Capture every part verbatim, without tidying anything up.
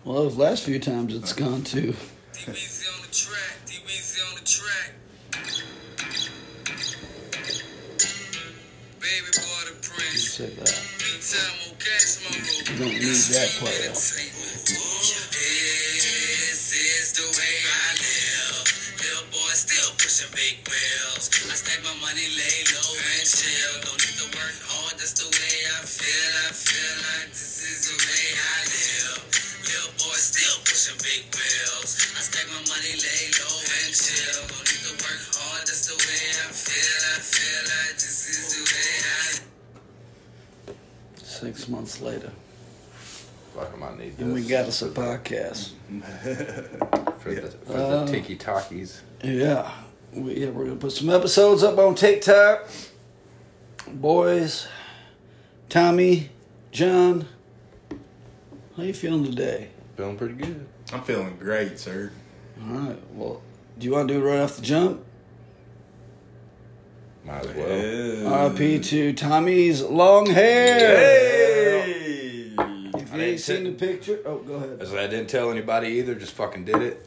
Well, those last few times it's gone too. D-Weezy on the track. D-Weezy on the track. Baby boy the prince. Say that. Big time on cash, my road. You don't need that player. This is the way I live. Little boy still pushing big wheels. I stack my money, lay low and chill. Don't need to work hard, that's the way I feel. I feel like this is the way I live. Little boy still pushing big wheels. I stack my money, lay low and chill. Don't need to work hard, that's the way I feel. I feel like this is the way I Six months later. Fuck, I might need this. And we got us a podcast. For the, for Uh, the Tiki Talkies. Yeah. We, yeah, we're going to put some episodes up on TikTok. Boys, Tommy, John, how you feeling today? Feeling pretty good. I'm feeling great, sir. All right. Well, do you want to do it right off the jump? Might as well. R I P to Tommy's long hair. Hey! If you ain't seen the picture, oh, go ahead. As I didn't tell anybody either, just fucking did it.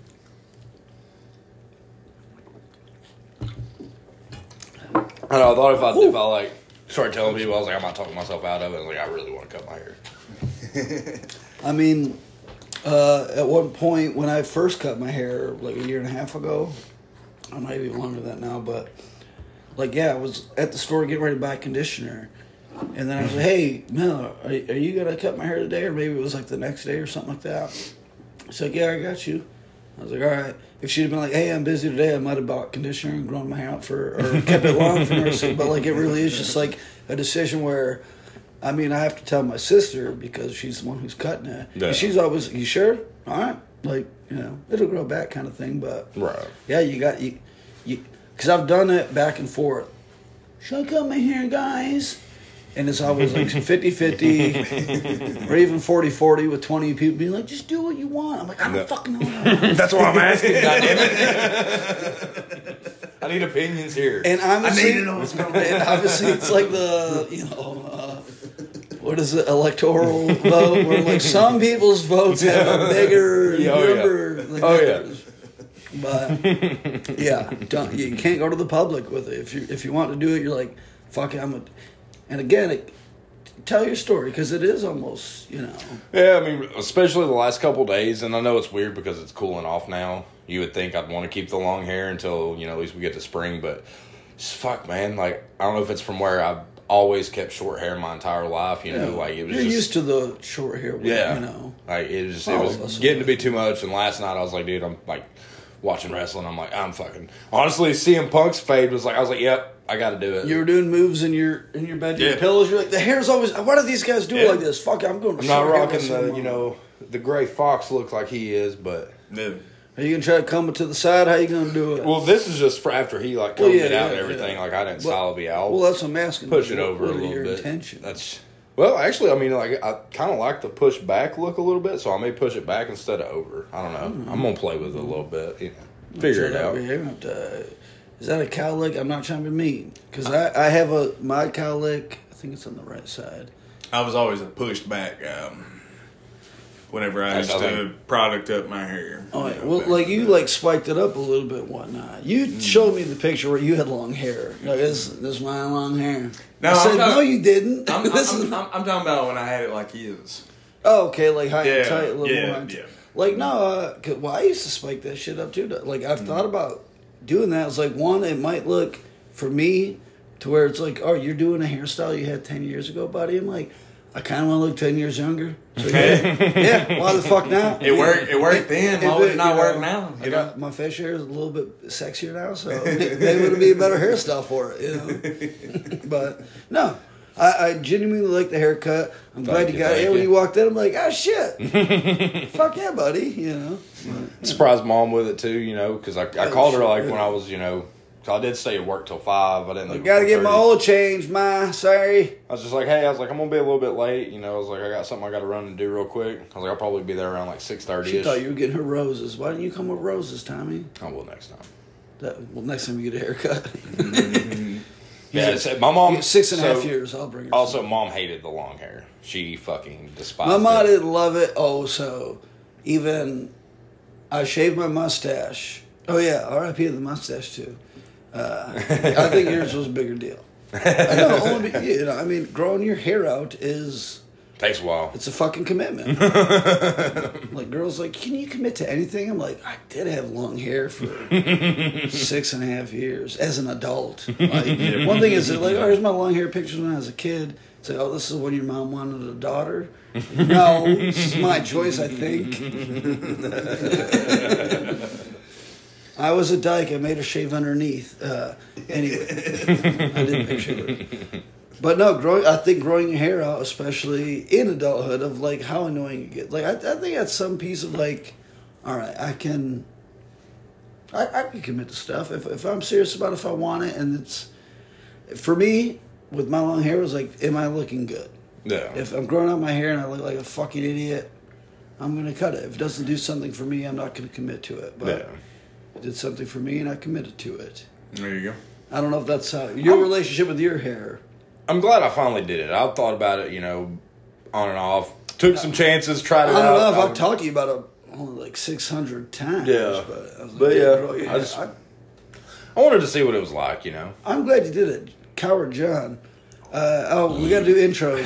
I know, I thought if I, if I like started telling people, I was like, I'm not talking myself out of it. I was like, I really want to cut my hair. I mean, uh, at one point when I first cut my hair, like a year and a half ago, I might be longer than that now, but like, yeah, I was at the store getting ready to buy conditioner. And then I was like, hey, Mel, are, are you going to cut my hair today? Or maybe it was like the next day or something like that. She's like, yeah, I got you. I was like, all right. If she'd have been like, hey, I'm busy today, I might have bought conditioner and grown my hair out for, or kept it long for her. But like, it really is just like a decision where, I mean, I have to tell my sister because she's the one who's cutting it. Yeah. And she's always, you sure? All right. Like, you know, it'll grow back kind of thing. But Right. yeah, you got, you, you, because I've done it back and forth. Should I cut my hair, guys? And it's always like fifty-fifty or even forty-forty with twenty people being like, just do what you want. I'm like, I don't No. fucking know. That's what I'm asking, goddammit. I need opinions here. And obviously, I need to know what's going on. and obviously it's like the, you know, uh, what is it, electoral vote where like some people's votes have a bigger Oh, yeah. number than Oh, yeah. others. But yeah, don't, you can't go to the public with it. If you if you want to do it, you're like, fuck it, I'm a. And again, it, tell your story because it is almost, you know. Yeah, I mean, especially the last couple days, and I know it's weird because it's cooling off now. You would think I'd want to keep the long hair until, you know, at least we get to spring, but just fuck, man. Like, I don't know if it's from where I've always kept short hair my entire life, you know, Yeah. like it was You're just, used to the short hair, with, yeah, you know. like it was just, All it of us was are. getting to be too much. And last night I was like, dude, I'm like watching wrestling. I'm like, I'm fucking honestly, C M Punk's fade was like, I was like, yep, I got to do it. You were doing moves in your in your bedroom Yeah. pillows. You're like, the hair's always. Why do these guys do it Yeah. like this? Fuck it, I'm going to I'm not short hair rocking with some the, mom. you know, the gray fox looks like he is, but. No. Are you gonna try to come it to the side? How you gonna do it? Well, this is just for after he like Well, combed yeah, it out yeah, and everything. yeah. Like I didn't Well- style it out. well, that's what I'm asking. Push it What- over what a are little your bit. intentions? That's well, actually, I mean, like I kind of like the push back look a little bit, so I may push it back instead of over. I don't know. Mm-hmm. I'm gonna play with it a little bit. You know, figure it out. Uh, is that a cowlick? I'm not trying to be mean because I, I have a my cowlick. I think it's on the right side. I was always a pushed back um, whenever I That's used how to product up my hair. Oh, you yeah. know, Well, back like in you the- like spiked it up a little bit, and whatnot. You Mm. showed me the picture where you had long hair. Like this, this is my long hair. No, I said, I'm not- no, you didn't. I'm, I'm, this I'm, is I'm, I'm talking about when I had it like his. oh, okay, like high Yeah, and tight, a little yeah, more. high and yeah. tight. Like no, uh, 'cause- well, I used to spike that shit up too. Like I've thought about doing that. It's like one, it might look for me to where it's like, oh, you're doing a hairstyle you had ten years ago, buddy. I'm like, I kind of want to look ten years younger. So yeah, yeah. Why the fuck now? It worked. It worked then. Why If would it, it not you work know, now? I You got, know? my facial hair is a little bit sexier now, so maybe it would be a better hairstyle for it. You know, but no, I, I genuinely like the haircut. I'm glad Thank you you, got it. thank And when you. you walked in, I'm like, oh shit, fuck yeah, buddy. You know, Surprised mom with it too, you know, because I, I Oh, called her shit, like yeah. when I was, you know, cause I did stay at work till five. I didn't. I leave gotta before get my thirty. oil changed, ma. Sorry. I was just like, hey, I was like, I'm gonna be a little bit late. You know, I was like, I got something I got to run and do real quick. I was like, I'll probably be there around like six thirty. She thought you were getting her roses. Why didn't you come with roses, Tommy? I will next time. That, well, next time you get a haircut. Yeah, it's- my mom Six and a half so- years. I'll bring her. Also, some. mom hated the long hair. She fucking despised My mom it. didn't love it. Oh, so even I shaved my mustache. Oh yeah, R I P to the mustache too. Uh, I think yours was a bigger deal. I know, only be, you know, I mean, growing your hair out is Takes a while. it's a fucking commitment. Like girls, like, can you commit to anything? I'm like, I did have long hair for six and a half years as an adult. Like, one thing is that, like, oh, here's my long hair pictures when I was a kid. Say, oh, this is when your mom wanted a daughter. No, this is my choice. I think. I was a dyke. I made her shave underneath. Uh, anyway, I didn't picture it. But no, growing. I think growing your hair out, especially in adulthood, of like how annoying it gets. Like I, I think that's some piece of like, all right, I can. I, I can commit to stuff if if I'm serious about it, if I want it, and it's for me with my long hair it was like, am I looking good? Yeah. If I'm growing out my hair and I look like a fucking idiot, I'm gonna cut it. If it doesn't do something for me, I'm not gonna commit to it. But Yeah. it did something for me, and I committed to it. There you go. I don't know if that's how your relationship with your hair. I'm glad I finally did it. I've thought about it, you know, on and off. Took some chances, tried I it don't out. know if I I've talked to you about it only like six hundred times. Yeah. but, I was like, But, "Dude, yeah, grow your I hair." just- I, I wanted to see what it was like, you know. I'm glad you did it, Coward John. Uh, oh, we got to do intros.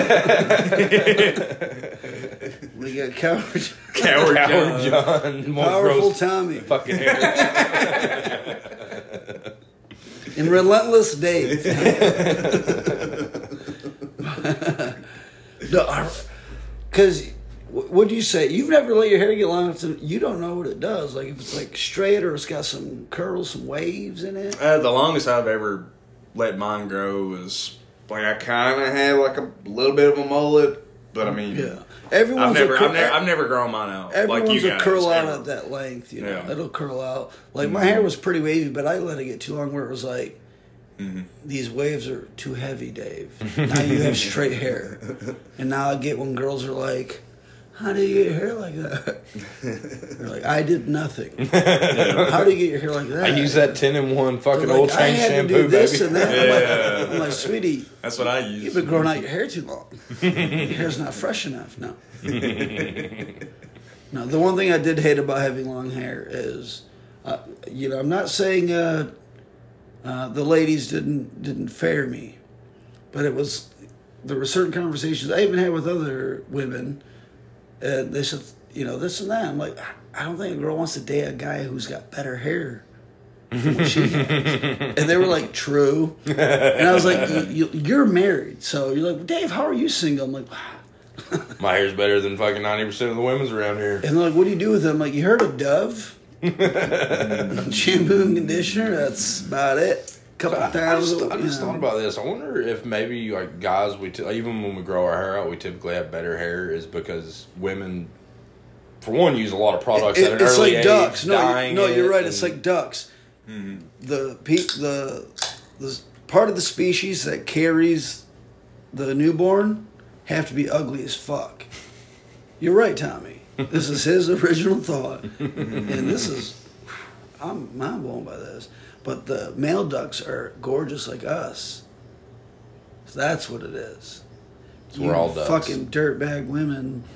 Um, we got Coward, Coward Howard John. John, more Powerful gross Tommy, fucking hair. and Relentless Dave. No, because what do you say? You've never let your hair get long enough to, you don't know what it does. Like if it's like straight or it's got some curls, some waves in it. Uh, the longest I've ever let mine grow was like I kind of had like a little bit of a mullet, but I mean, Yeah, everyone's I've never, a cur- I've never, I've never grown mine out Everyone's like you a guys. curl out ever. at that length, you know. Yeah. It'll curl out. Like my hair was pretty wavy, but I let it get too long where it was like, Mm-hmm. these waves are too heavy, Dave. Now you have straight hair. And now I get when girls are like, how do you get your hair like that? They're like, I did nothing. How do you get your hair like that? I use that ten in one fucking They're old like, I change had to shampoo, do this baby. and that. I'm, Yeah. like, I'm like, sweetie, That's what I use. you've been growing out your hair too long. Your hair's not fresh enough. No. No, the one thing I did hate about having long hair is, uh, you know, I'm not saying uh, uh, the ladies didn't didn't fare me, but it was, there were certain conversations I even had with other women, and they said, you know, this and that. I'm like, I don't think a girl wants to date a guy who's got better hair than what she has. And they were like, true. And I was like, you, you, you're married, so you're like, Dave, how are you single? I'm like, My hair's better than fucking ninety percent of the women's around here. and they're like, what do you do with them? I'm like, you heard of Dove? Shampoo and conditioner, that's about it. Couple I, I times. just, I you just know. thought about this. I wonder if maybe like guys, we t- even when we grow our hair out, we typically have better hair, is because women, for one, use a lot of products It- at an it's early like age, ducks. No, you, dyeing no, you're it right. It's and- like ducks. The pe- the the part of the species that carries the newborn have to be ugly as fuck. You're right, Tommy. This is his original thought, and this is, I'm mind blown by this. But the male ducks are gorgeous like us. So that's what it is. So we're all ducks. Fucking dirtbag women.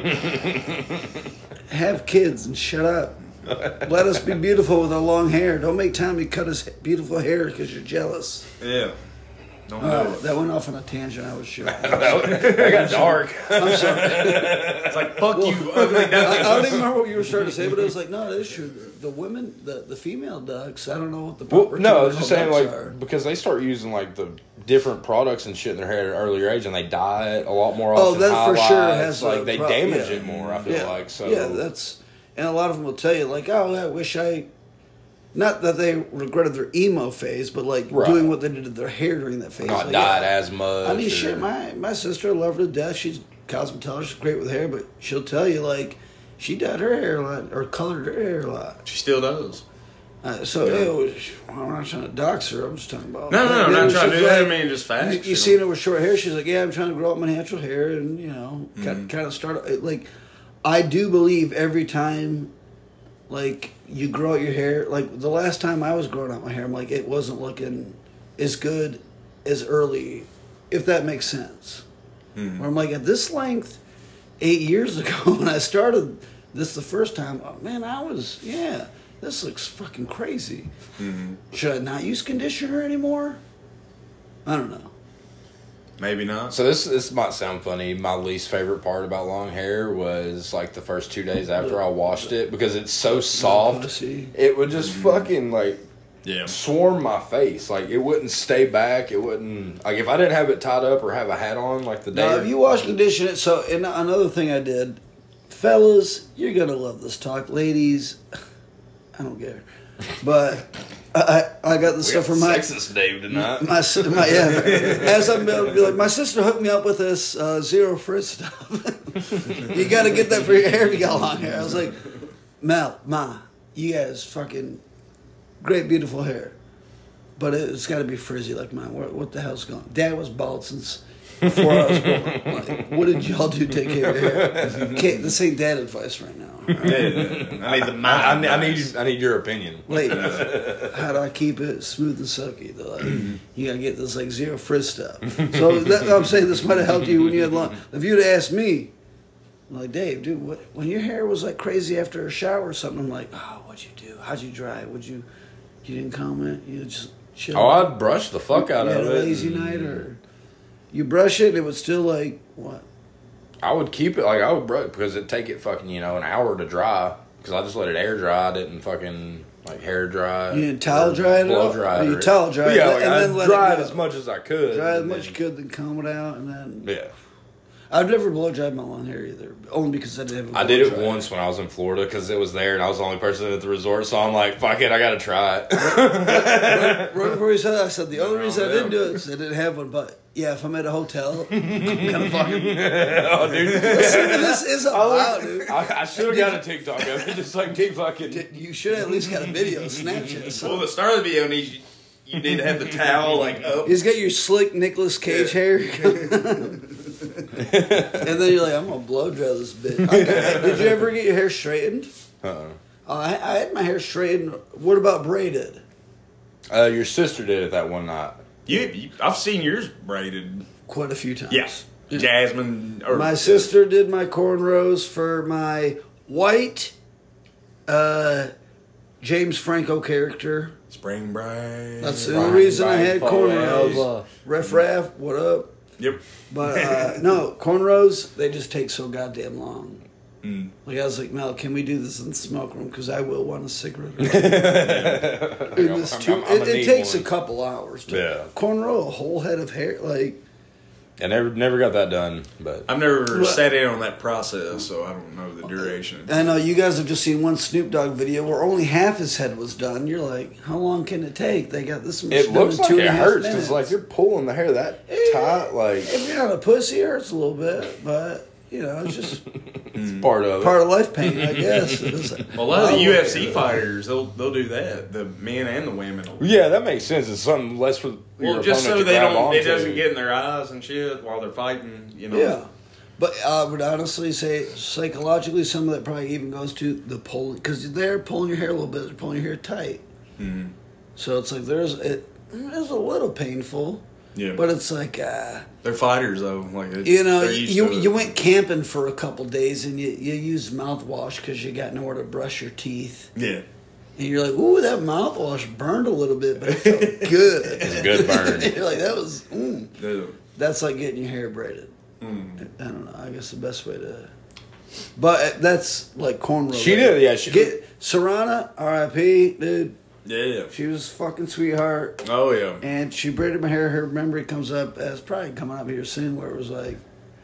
Have kids and shut up. Let us be beautiful with our long hair. Don't make Tommy cut his beautiful hair because you're jealous. Yeah. Don't Oh, do it. that went off on a tangent. I was sure. I got dark. I'm sorry. It's like fuck you, ugly I, I don't duck. even remember what you were starting to say, but it was like, no, it is true. The women, the, the female ducks, I don't know what the Well, proper no, I was just technical saying, ducks like, are. because they start using, like, the different products and shit in their hair at an earlier age, and they dye it a lot more Oh, often. that for sure highlights, has a like, they pro- damage yeah. it more, I feel yeah. like. So Yeah, that's, and a lot of them will tell you, like, oh, I wish I, not that they regretted their emo phase, but like Right. doing what they did to their hair during that phase. not like, dyed yeah. as much. I mean, or- shit, my, my sister, I love her to death. She's cosmetologist, she's great with hair, but she'll tell you, like, she dyed her hair a lot, or colored her hair a lot. She still does. Uh, so, Yeah. it was, I'm not trying to dox her, I'm just talking about. No, no, Like, I'm it not was trying to just do that. I like, mean, just You, facts. you know. seen her with short hair? She's like, yeah, I'm trying to grow up my natural hair, and you know, Mm-hmm. kind, kind of start. Like, I do believe every time, like you grow out your hair. Like the last time I was growing out my hair, I'm like, it wasn't looking as good as early, if that makes sense. Mm-hmm. Where I'm like, at this length, eight years ago when I started This is the first time, oh, man, I was, yeah, this looks fucking crazy. Mm-hmm. Should I not use conditioner anymore? I don't know. Maybe not. So this this might sound funny. My least favorite part about long hair was like the first two days after I washed it because it's so soft. Pussy. It would just fucking like Yeah. swarm my face. Like it wouldn't stay back. It wouldn't like if I didn't have it tied up or have a hat on like the day. Now, if you wash condition it, so and another thing I did, fellas, you're gonna love this talk. Ladies, I don't care, but I I got the we stuff got from my sexist Dave tonight. my, si- my yeah. As I'm able to be like, my sister hooked me up with this uh, zero frizz stuff. You got to get that for your hair if you got long hair. I was like, Mel, Ma, you guys fucking great, beautiful hair, but it's got to be frizzy like mine. What, what the hell's going on? Dad was bald since before I was born. Like, what did y'all do to take care of your hair? Can't, this ain't dad advice right now. Right? Yeah, yeah. I need the I, mind. I, I need I need your opinion. Ladies, how do I keep it smooth and silky? They're like, you gotta get this like zero frizz stuff. So that, I'm saying this might have helped you when you had long. If you'd asked me, I'm like, Dave, dude, what, when your hair was like crazy after a shower or something, I'm like, oh, what'd you do? How'd you dry it? Would you, you didn't comment? You just chill. Oh, I'd brush the fuck out you of had it. a lazy night, or you brush it and it was still like what? I would keep it like I would brush because it'd take it fucking you know an hour to dry because I just let it air dry. I didn't fucking like hair dry. You didn't towel dry it blow out? dry Or it. you towel dry But it yeah, and like then I'd let dry it it go. as much as I could. Dry as and much then- you could, then comb it out, and then Yeah. I've never blow dried my long hair either, only because I didn't have a I did it blow dryer. once when I was in Florida because it was there and I was the only person at the resort, so I'm like, fuck it, I gotta try it. Right, right before you said that, I said the only Wrong reason I with didn't them. do it is I didn't have one. But yeah, if I'm at a hotel, I'm kind of fucking. Oh, dude. Listen, this is a wow, dude. I, I should have got a TikTok of it, just like keep fucking. You should have at least got a video, Snapchat. Well, So. the start of the video needs you, you need to have the towel like up. He's got your slick Nicolas Cage Yeah. hair. And then you're like, I'm gonna blow dry this bitch. Okay. Did you ever get your hair straightened? Uh-uh. Uh, I, I had my hair straightened. What about braided? Uh, your sister did it that one night. You, you, I've seen yours braided. Quite a few times. Yes, Jasmine. Or, My sister did my cornrows for my white uh, James Franco character. Spring Bright. That's the only reason I had Brian cornrows. Foley. Ref Raff, what up? Yep. But uh, no, cornrows, they just take so goddamn long. Mm. Like I was like, Mel, can we do this in the smoke room? Because I will want a cigarette. In this I'm- too- I'm- I'ma it it need takes one. a couple hours to Yeah. cornrow a whole head of hair. Like, I never never got that done, but I've never Well- sat in on that process, so I don't know the duration. I know you guys have just seen one Snoop Dogg video where only half his head was done. You're like, how long can it take? They got this much it done looks in like two it and a half hurts minutes. because like you're pulling the hair that tight, like If you're not a pussy, it hurts a little bit, but you know, it's just it's part of it. part of life pain, I guess. It's like, Well, a lot of the oh, U F C yeah. fighters, they'll they'll do that. The men and the women. Will. Yeah, that makes sense. It's something less for Well, your just so opponent to they grab don't, it onto. doesn't get in their eyes and shit while they're fighting. You know. Yeah. But I would honestly say psychologically, some of that probably even goes to the pulling, because they're pulling your hair a little bit, they're pulling your hair tight. Mm-hmm. So it's like there's it is a little painful, Yeah. but it's like uh, They're fighters though. Like it, you know, they're used you to it. you went camping for a couple days and you you used mouthwash because you got nowhere to brush your teeth, Yeah. and you're like, ooh, that mouthwash burned a little bit, but it felt good. It's a good burn. You're like, that was, mm. Yeah. That's like getting your hair braided. Mm. I don't know. I guess the best way to, but that's like cornrow. She did, yeah, she- get Serrana, R I P, dude. Yeah. She was a fucking sweetheart, Oh yeah. and she braided my hair. Her memory comes up as probably coming up here soon, where it was like,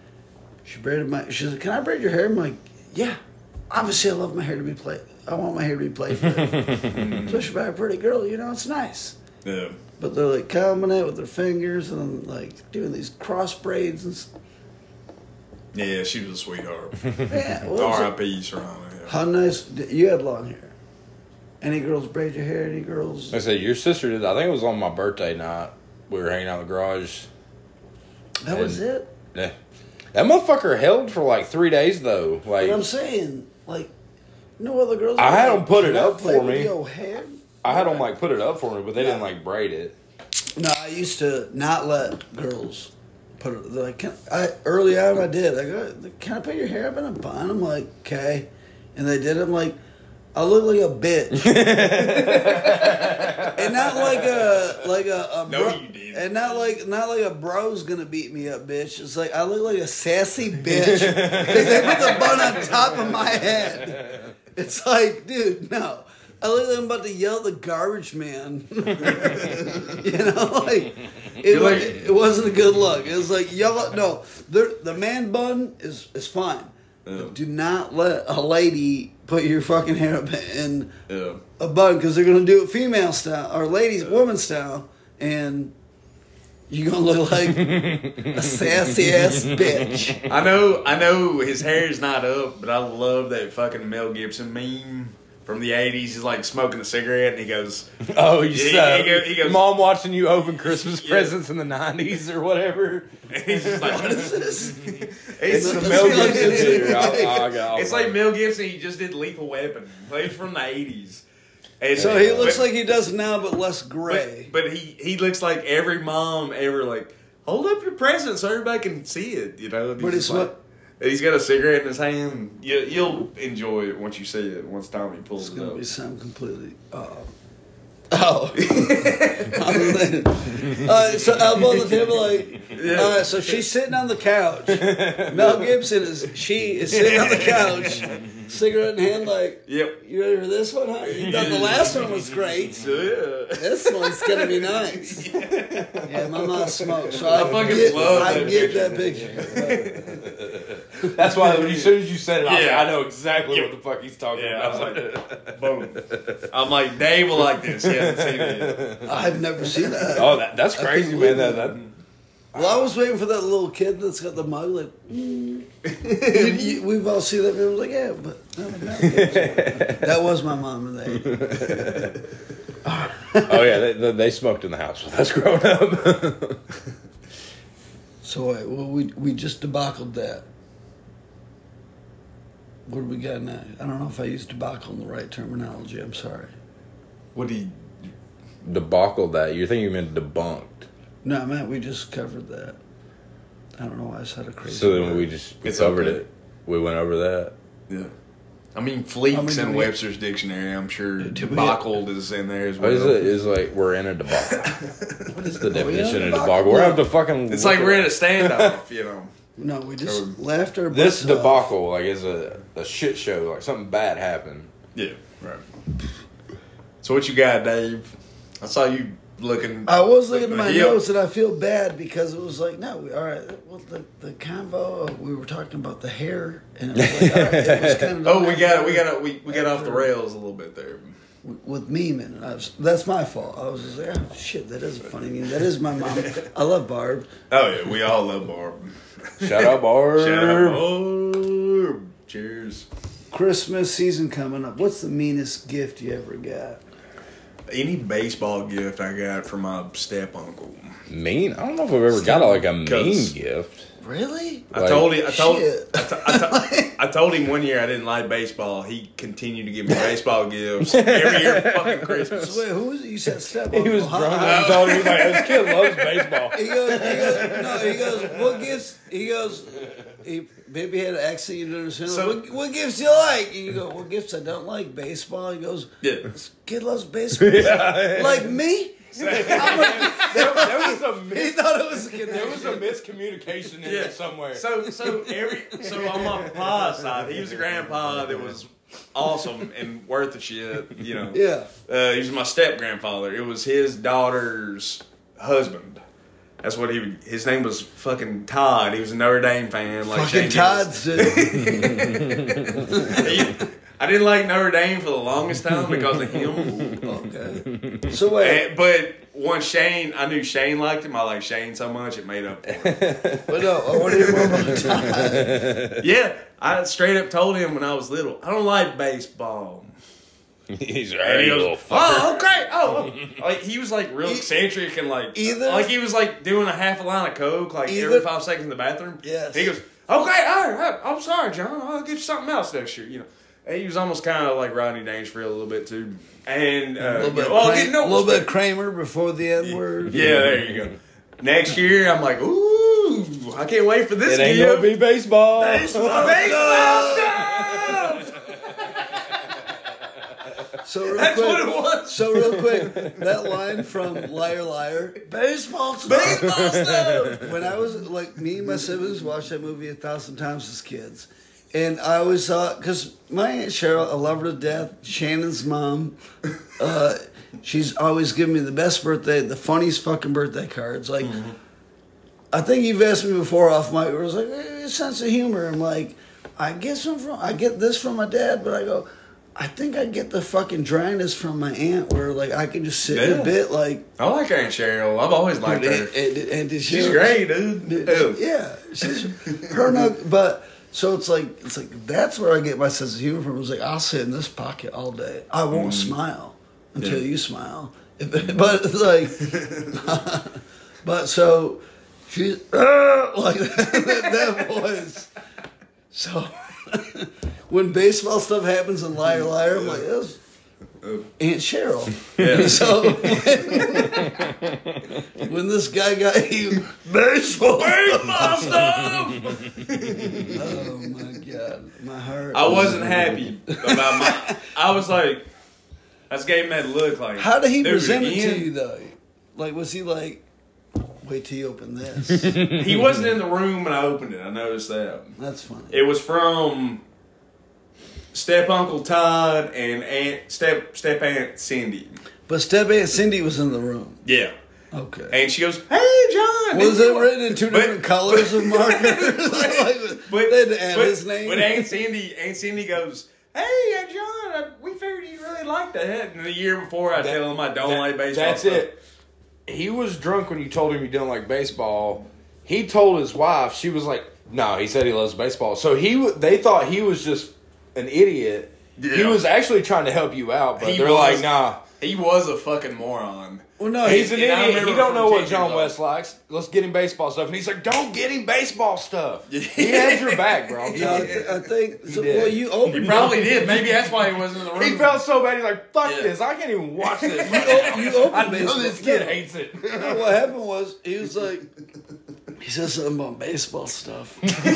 she braided my. She's like, "Can I braid your hair?" I'm like, "Yeah." Obviously, I love my hair to be played. I want my hair to be played, especially by a pretty girl. You know, it's nice. Yeah. But they're like combing it with their fingers and like doing these cross braids and. s- Yeah, she was a sweetheart. Yeah, what was R I it? P Serrano. Yeah. How nice you had long hair. Any girls braid your hair? Any girls? I said your sister did. I think it was on my birthday night. We were hanging out in the garage. That was And- it. Yeah. That motherfucker held for like three days though. Like But I'm saying, like, no other girls. I had like, them put it "Can I up play for with me." Your hair. I had them like put it up for me, but they didn't like braid it. No, I used to not let girls put it. They're like, can, I early on I did. I go, can I put your hair up? And I'm fine. I'm like, okay. and they did it. I'm like, I look like a bitch, and not like a like a, a No, bro, you did. and not like not like a bro's gonna beat me up, bitch. It's like I look like a sassy bitch because they put the bun on top of my head. It's like, dude, no. I look like I'm about to yell at the garbage man. You know, like it, like- it wasn't a good look. It was like yell. No, the the man bun is is fine. Yeah. Do not let a lady put your fucking hair up in Yeah. a bun because they're gonna do it female style or ladies woman style, and you're gonna look like a sassy ass bitch. I know, I know his hair's not up, but I love that fucking Mel Gibson meme from the eighties. He's like smoking a cigarette and he goes, Oh, you He- said he go- he goes- Mom watching you open Christmas Yeah. presents in the nineties or whatever. and he's just like, What is this? It's It Mel doesn't feel like Gibson. it's- Here, I'll- I'll go- I'll It's go. like Mel Gibson. He just did Lethal Weapon. He's from the eighties. And, So he looks but, like he does now, but less gray. But, but he he looks like every mom ever. Like, hold up your present so everybody can see it. You know. And But he's it's just like, what- and he's got a cigarette in his hand. You, you'll enjoy it once you see it. Once Tommy pulls It's it gonna up. be something completely. Uh, oh. uh, so elbow on the table, like. Yeah. All right, so she's sitting on the couch. Mel Gibson is she is sitting on the couch, cigarette in hand, like. Yep. You ready for this one, huh? You thought the last one was great. Yeah. This one's gonna be nice. Yeah, my mom smokes, so I, I fucking get, love I that get picture. that picture. That's why when you, as soon as you said it, I, was Yeah. like, I know exactly Yeah. what the fuck he's talking Yeah, I about. was like, boom. I'm like, Dave will like this. He hasn't seen it yet. I've never seen that. oh, that, that's I crazy, couldn't man. believe That, that, Well, I was waiting for that little kid that's got the mug, like, mm. you, you, we've all seen that. And I was like, yeah, but no, no. That was my mom and they. oh yeah, they, they, they smoked in the house with us growing up. So wait, well, we we just debacled that. What do we got now? I don't know if I used debacle in the right terminology. I'm sorry. What do you? Debacle that. You're thinking you meant debunked. No, man, we just covered that. I don't know why I said a crazy. So then word. we just we It's covered okay. it. We went over that. Yeah. I mean, Fleeks I mean, in do we- Webster's dictionary. I'm sure Did we- debacled is in there as What well. is it? Is like we're in a debacle. What is the Are we in a definition of debacle? debacle? We're gonna have to fucking. It's look like it we're in up. a standoff, you know. No, we just Or- laughed our This butts off. debacle like is a a shit show. Like something bad happened. Yeah, right. So what you got, Dave? I saw you looking. I was looking at my Yep. notes and I feel bad because it was like, no, we, all right. Well, the the convo we were talking about the hair and it was like, all right, it was kind of. Oh, we got we got we we got off the rails a little bit there. with memeing, and I was, that's my fault. I was just like, oh, shit, that is a funny meme. That is my mom. I love Barb. Oh yeah, we all love Barb. Shout out, Barb. Shout out, Barb. Cheers. Christmas season coming up. What's the meanest gift you ever got? Any baseball gift I got from my step uncle. Mean? I don't know if I've ever got like a mean Cause- gift. Really? I Like- told him. I told. Shit. I, to- I, to- I told him one year I didn't like baseball. He continued to give me baseball gifts every year, for fucking Christmas. So wait, who was it? You said step. He was Uncle, drunk huh? and he told me, he's like, this kid loves baseball. He goes, he goes, no, he goes, what gifts, he goes, he maybe had an accent you didn't understand. So- what, what gifts do you like? And you go, what gifts I don't like? Baseball. He goes, Yeah. this kid loves baseball. Yeah. Like me? I'm a- There, there was a he mis- thought it was a kid. there was a miscommunication in Yeah. there somewhere. So so every so on my pa side, he was a grandpa that was awesome and worth the shit. You know. Yeah. Uh, he was my step grandfather. It was his daughter's husband. That's what he. His name was fucking Todd. He was a Notre Dame fan. Like Fucking Shane Todd's dude. He- I didn't like Notre Dame for the longest time because of him. Okay. So wait, And, but once Shane, I knew Shane liked him. I liked Shane so much it made up for it. but no, I want to hear more about Todd. Yeah, I straight up told him when I was little, I don't like baseball. He's And right, he you little goes, fucker. oh, okay. Oh, oh. Like, he was like real eccentric and like, Either- like he was like doing a half a line of coke like Either- every five seconds in the bathroom. Yes. He goes, okay, all right, all right, I'm sorry, John. I'll get you something else next year. You know, and he was almost kind of like Rodney Dangerfield a little bit too. And uh, A little bit, you know, oh, Kram- get no a little bit respect. Kramer before the N word. Yeah, there you go. Next year, I'm like, ooh, I can't wait for this It ain't gift. gonna be baseball. Baseball, baseball stuff. So real That's quick, what it was. So real quick, that line from Liar Liar, baseball stuff. Baseball stuff. When I was like, me and my siblings watched that movie a thousand times as kids, and I always thought, because my Aunt Cheryl, I love her to death. Shannon's mom, uh, she's always given me the best birthday, the funniest fucking birthday cards. Like, mm-hmm. I think you've asked me before off mic, where it was like, eh, sense of humor. I'm like, I get some from, I get this from my dad, but I go, I think I get the fucking dryness from my aunt, where like I can just sit yeah. in a bit. Like, I like Aunt Cheryl. I've always liked her. And, and, and she's Cheryl, great, dude. dude. Yeah, she's her. No, but so it's like it's like that's where I get my sense of humor from. It's like I'll sit in this pocket all day. I won't mm. smile until yeah. you smile. But it's like, but so she's uh, like that, that voice. So. When baseball stuff happens in Liar Liar, I'm like, that's Aunt Cheryl. Yeah. So when, when this guy got you baseball, baseball stuff. Oh my God, my heart. I wasn't happy about my. I was like, I just gave him that look. Like, how did he present it to you though? Like, was he like? Wait till you open this. He wasn't in the room when I opened it. I noticed that. That's funny. It was from Step Uncle Todd and Aunt Step Step Aunt Cindy. But Step Aunt Cindy was in the room. Yeah. Okay. And she goes, "Hey, John." Was it written in two but, different colors of markers? But they had to add but, his name. But Aunt Cindy, Aunt Cindy goes, "Hey, John, I, we figured you really liked that." And the year before, I that, tell him I don't that, like baseball. That's stuff. it. He was drunk when you told him you didn't like baseball. He told his wife. She was like, "No." He said he loves baseball. So he, they thought he was just an idiot. Yeah. He was actually trying to help you out, but he they're was, like, "Nah." He was a fucking moron. Well, no, he's an and idiot. He don't know what John West likes. Let's get him baseball stuff. And he's like, "Don't get him baseball stuff." He has your back, bro. Yeah, I, th- I think. So, well, you opened. He probably did. Maybe that's why he wasn't in the room. He felt so bad. He's like, "Fuck yeah. this! I can't even watch this." you, you opened. I know baseball. this kid no. hates it. No, what happened was he was like, he said something about baseball stuff.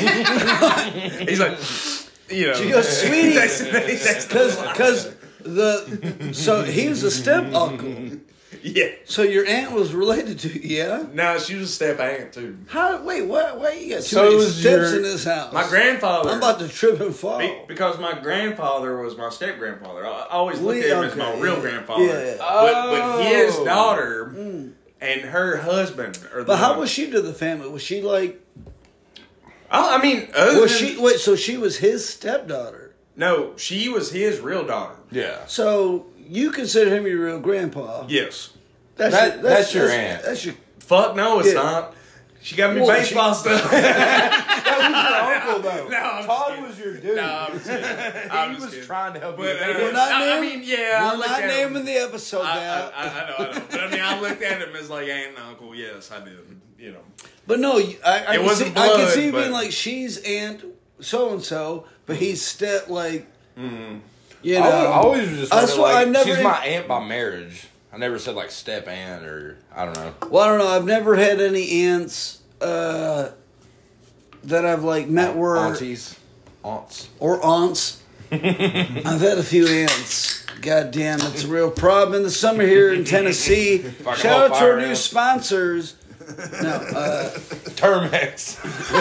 He's like, you know, she goes, "Sweetie," because the so he was a step uncle. Yeah. So your aunt was related to you, yeah? No, she was a step aunt too. How? Wait, what? Why you got two so many steps your, in this house? My grandfather. I'm about to trip and fall. Be, because my grandfather was my step grandfather. I always looked we, at him okay, as my yeah. real grandfather. Yeah. But, but his Oh. daughter Mm. and her husband are the But how ones. was she to the family? Was she like? I, I mean, other Was than, she? Wait, so she was his stepdaughter? No, she was his real daughter. Yeah. So you consider him your real grandpa? Yes. That's That- your, that's your that's, aunt. That's your. Fuck no, it's Yeah. not. She got me Well, baseball stuff. That was your uncle, though. No, I'm just Todd kidding. was your dude. No, I'm just kidding. I'm he just was kidding. trying to help But, you. uh, We're not I, I naming- mean, yeah, I We're looked not at naming him. the episode I, now. I, I, I know, I know. But I mean, I looked at him as like aunt and uncle. Yes, I did. You know. But no, you- I, I, It can, see, wasn't I can blood, see you but- being like she's aunt so and so, but he's step like. Mm-hmm. You I know, always, I always was just That's wondering, why like, I never she's in- my aunt by marriage. I never said like step aunt or I don't know. Well, I don't know. I've never had any aunts uh, that I've like met were Aunties, aunts. or aunts. I've had a few aunts. God damn, it's a real problem in the summer here in Tennessee. Fucking Shout out to fire our new ants. sponsors. No, uh, Termex.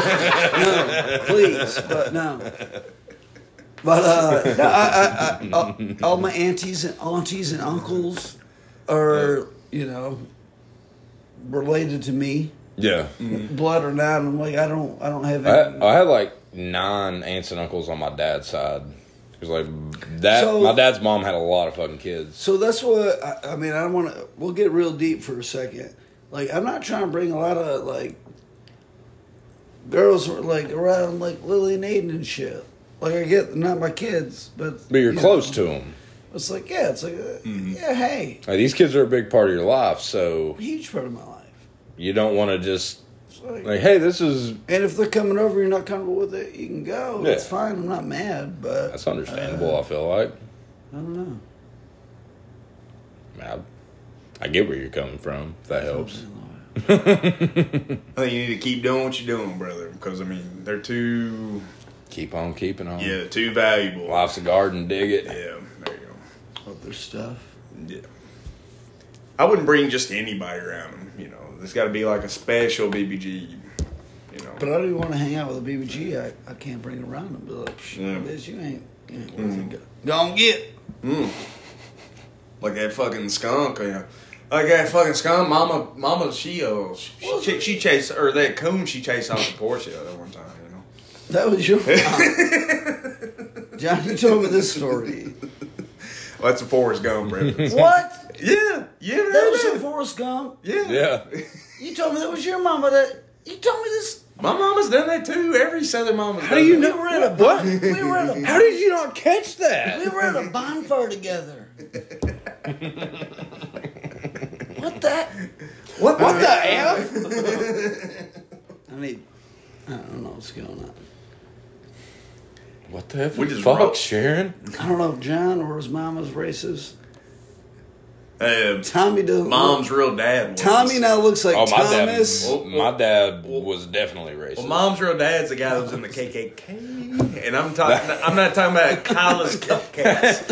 no, please, but no. But uh, no, I, I, I, all, all my aunties and aunties and uncles are, you know, related to me, Yeah. blood or not. I'm like, I don't, I don't have I, any. I had like nine aunts and uncles on my dad's side. Because like that, So- my dad's mom had a lot of fucking kids. So that's what I, I mean. I don't want to. We'll get real deep for a second. Like, I'm not trying to bring a lot of like girls like around like Lily and Aiden and shit. Like, I get not my kids, but But you're you close know, to them. It's like, yeah, it's like, uh, yeah, hey, Like, these kids are a big part of your life, so huge part of my life. you don't want to just It's like, like, hey, this is and if they're coming over, you're not comfortable with it, you can go. Yeah. It's fine. I'm not mad, but that's understandable. uh, I feel like. I don't know. I, I get where you're coming from. If that helps. I think you need to keep doing what you're doing, brother. Because I mean, they're too, Keep on keeping on. yeah, too valuable. Life's a garden. Dig it. Yeah, there you go. their stuff. Yeah. I wouldn't bring just anybody around them. You know, there's got to be like a special B B G. You know. But I don't even want to hang out with a B B G. I, I can't bring it around them. Be like, Psh, Yeah. bitch, you ain't. You ain't mm. go, go on get. Mm. Like that fucking skunk. You know. Like that fucking skunk. Mama, mama, she uh, she, she, she chased or that coon she chased off the porch the other one time. You know. That was your mom. John, you told me this story. Well, that's a Forrest Gump reference. What? Yeah, yeah, That was your Forrest Gump? Yeah, Yeah. You told me that was your mama that... You told me this... My mama's done that too. Every Southern mama's How done do you that. know? We were at a... What? We were at a... How did you not catch that? We were at a bonfire together. What the... What, What the F? I need... I don't know what's going on. What the F? We just Fuck, rolled. Sharon? I don't know if John or his mama's racist. Uh, Tommy doesn't... mom's real dad was. Tommy now looks like Oh, my Thomas. dad. My dad was definitely racist. Well, mom's real dad's the guy that was in the K K K, and I'm talking. I'm not talking about Kyla's Cupcakes.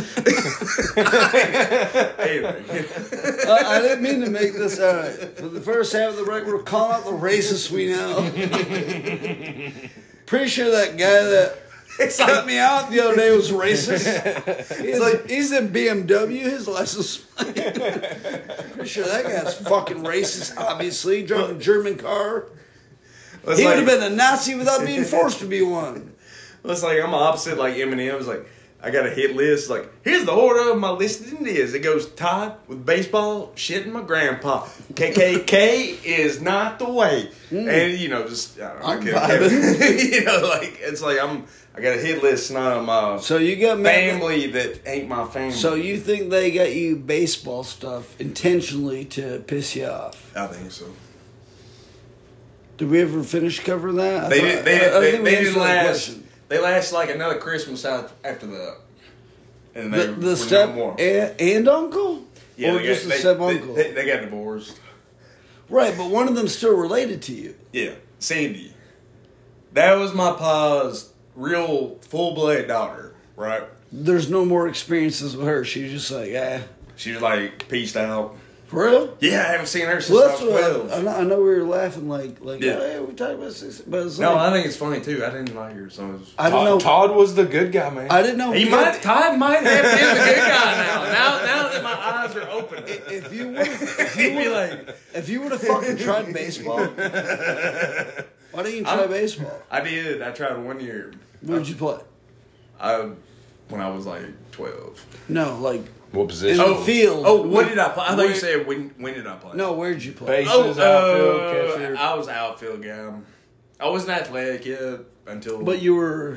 Anyway. Uh, I didn't mean to make this. All right. For the first half of the record, we're calling out the racists we know. Pretty sure that guy that cut me out the other day was racist. He's, like, he's in B M W. His license plate. Pretty sure that guy's fucking racist, obviously. Driving a German car. It's He like, would have been a Nazi without being forced to be one. It's like I'm opposite like Eminem's. Like I got a hit list. Like here's the order of my listing is. It goes Todd with baseball, shit and my grandpa. K K K is not the way. Mm. And you know, just I don't know, I'm I can't- vibing. you know, like it's like I'm. I got a hit list not on my So you got mad- family that ain't my family. So you think they got you baseball stuff intentionally to piss you off? I think so. Did we ever finish covering that? I They thought- did. They, I- I they, think we they answered didn't that last. question. They last like another Christmas out after that. And they The, were the step no more. and, and uncle, Yeah, or they just got, the they, step they, uncle, They, they got divorced. right? But one of them's still related to you. Yeah, Sandy. That was my pa's real full blood daughter, right? There's no more experiences with her. She's just like, ah, She was like peaced out. for real. Yeah, I haven't seen her since Well, I that's was what I, twelve. I, know, I know we were laughing like, like, Yeah. oh, yeah, we talked about this, but it's No, like, I think it's funny too. I didn't like her, so it was, I don't Todd, know. Todd was the good guy, man. I didn't know. he if might. Todd might have been the good guy now. Now, now that my eyes are open, If you would, if he'd you be would, like, if you would have fucking tried baseball, why didn't you try I'm- baseball? I did. I tried one year. Where'd you play? I when I was like twelve. No, like What position? In the field. Oh, when did I play? I thought Where- you said when. When did I play? no. Where'd you play? Base. Oh, Bases, outfield, uh, catcher. I was outfield guy. I wasn't athletic yet until But you were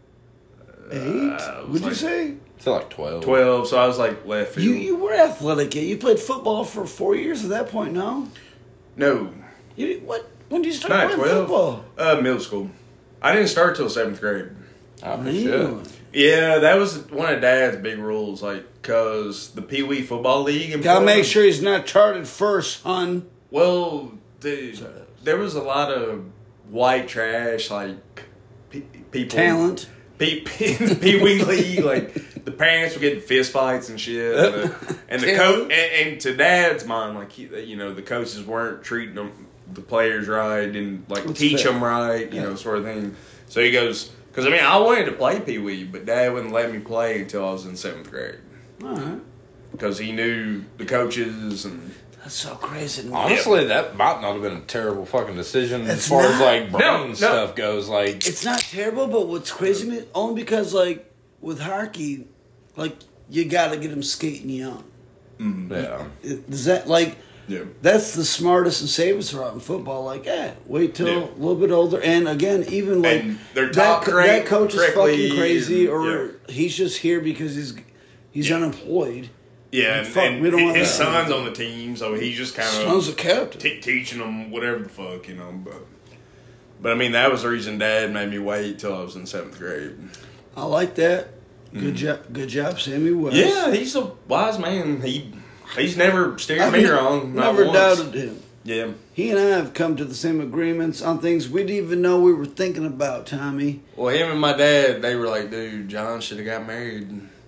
eight. Uh, Would you like- say I feel like twelve. twelve, so I was like left field. you you were athletic? Yet you played football for four years at that point. No, no, you what? When did you start not playing twelve. football? Uh, middle school. I didn't start till seventh grade. Oh, for Really? sure. Yeah, that was one of Dad's big rules, like, cause the Pee Wee Football League. In Gotta Florida- make sure he's not charted first, hun. Well, the, there was a lot of white trash, like pe- people Talent. Pee Pee Wee League, like the parents were getting fist fights and shit, and the, and the coach, and, and to Dad's mind, like he, you know, the coaches weren't treating them, the players right, didn't like That's teach fair. them right, you Yeah. know, sort of thing. So he goes, because I mean, I wanted to play Pee Wee, but Dad wouldn't let me play until I was in seventh grade All right. because he knew the coaches and. That's so crazy. Honestly, that might not have been a terrible fucking decision It's as far as not. like brain No, no. stuff goes. Like, It's not terrible, but what's crazy to me, only because like with hockey, like you gotta get him skating young. yeah, It- Does that like? Yeah. That's the smartest and safest route in football. Like, eh, wait till Yeah. a little bit older. And again, even like And they're that, taught co- correct- that coach is correctly fucking crazy, and- or yeah. he's just here because he's he's Yeah. unemployed. Yeah, and, Fuck, and we don't want his that. son's on the team, so he's just kind Son's a of captain. t- teaching them whatever the fuck, you know. But, but I mean, that was the reason Dad made me wait till I was in seventh grade. I like that. Good job, good job, Sammy West. Yeah, he's a wise man. He he's never steered I've me ne- wrong. Not Never once. doubted him. Yeah. He and I have come to the same agreements on things we didn't even know we were thinking about, Tommy. Well, him and my dad, they were like, dude, John should have got married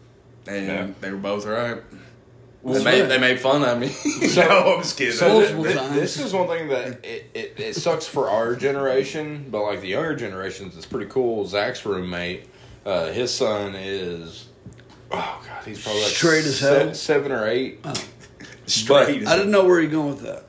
and Yeah. they were both right. That's They made, right. they made fun of me. So- no, I'm just kidding. So Multiple th- th- times. this is one thing that it, it, it sucks for our generation, but like the younger generations, it's pretty cool. Zach's roommate, uh, his son is, oh god, he's probably like Straight as se- hell? seven or eight. Straight. I didn't know where you're going with that.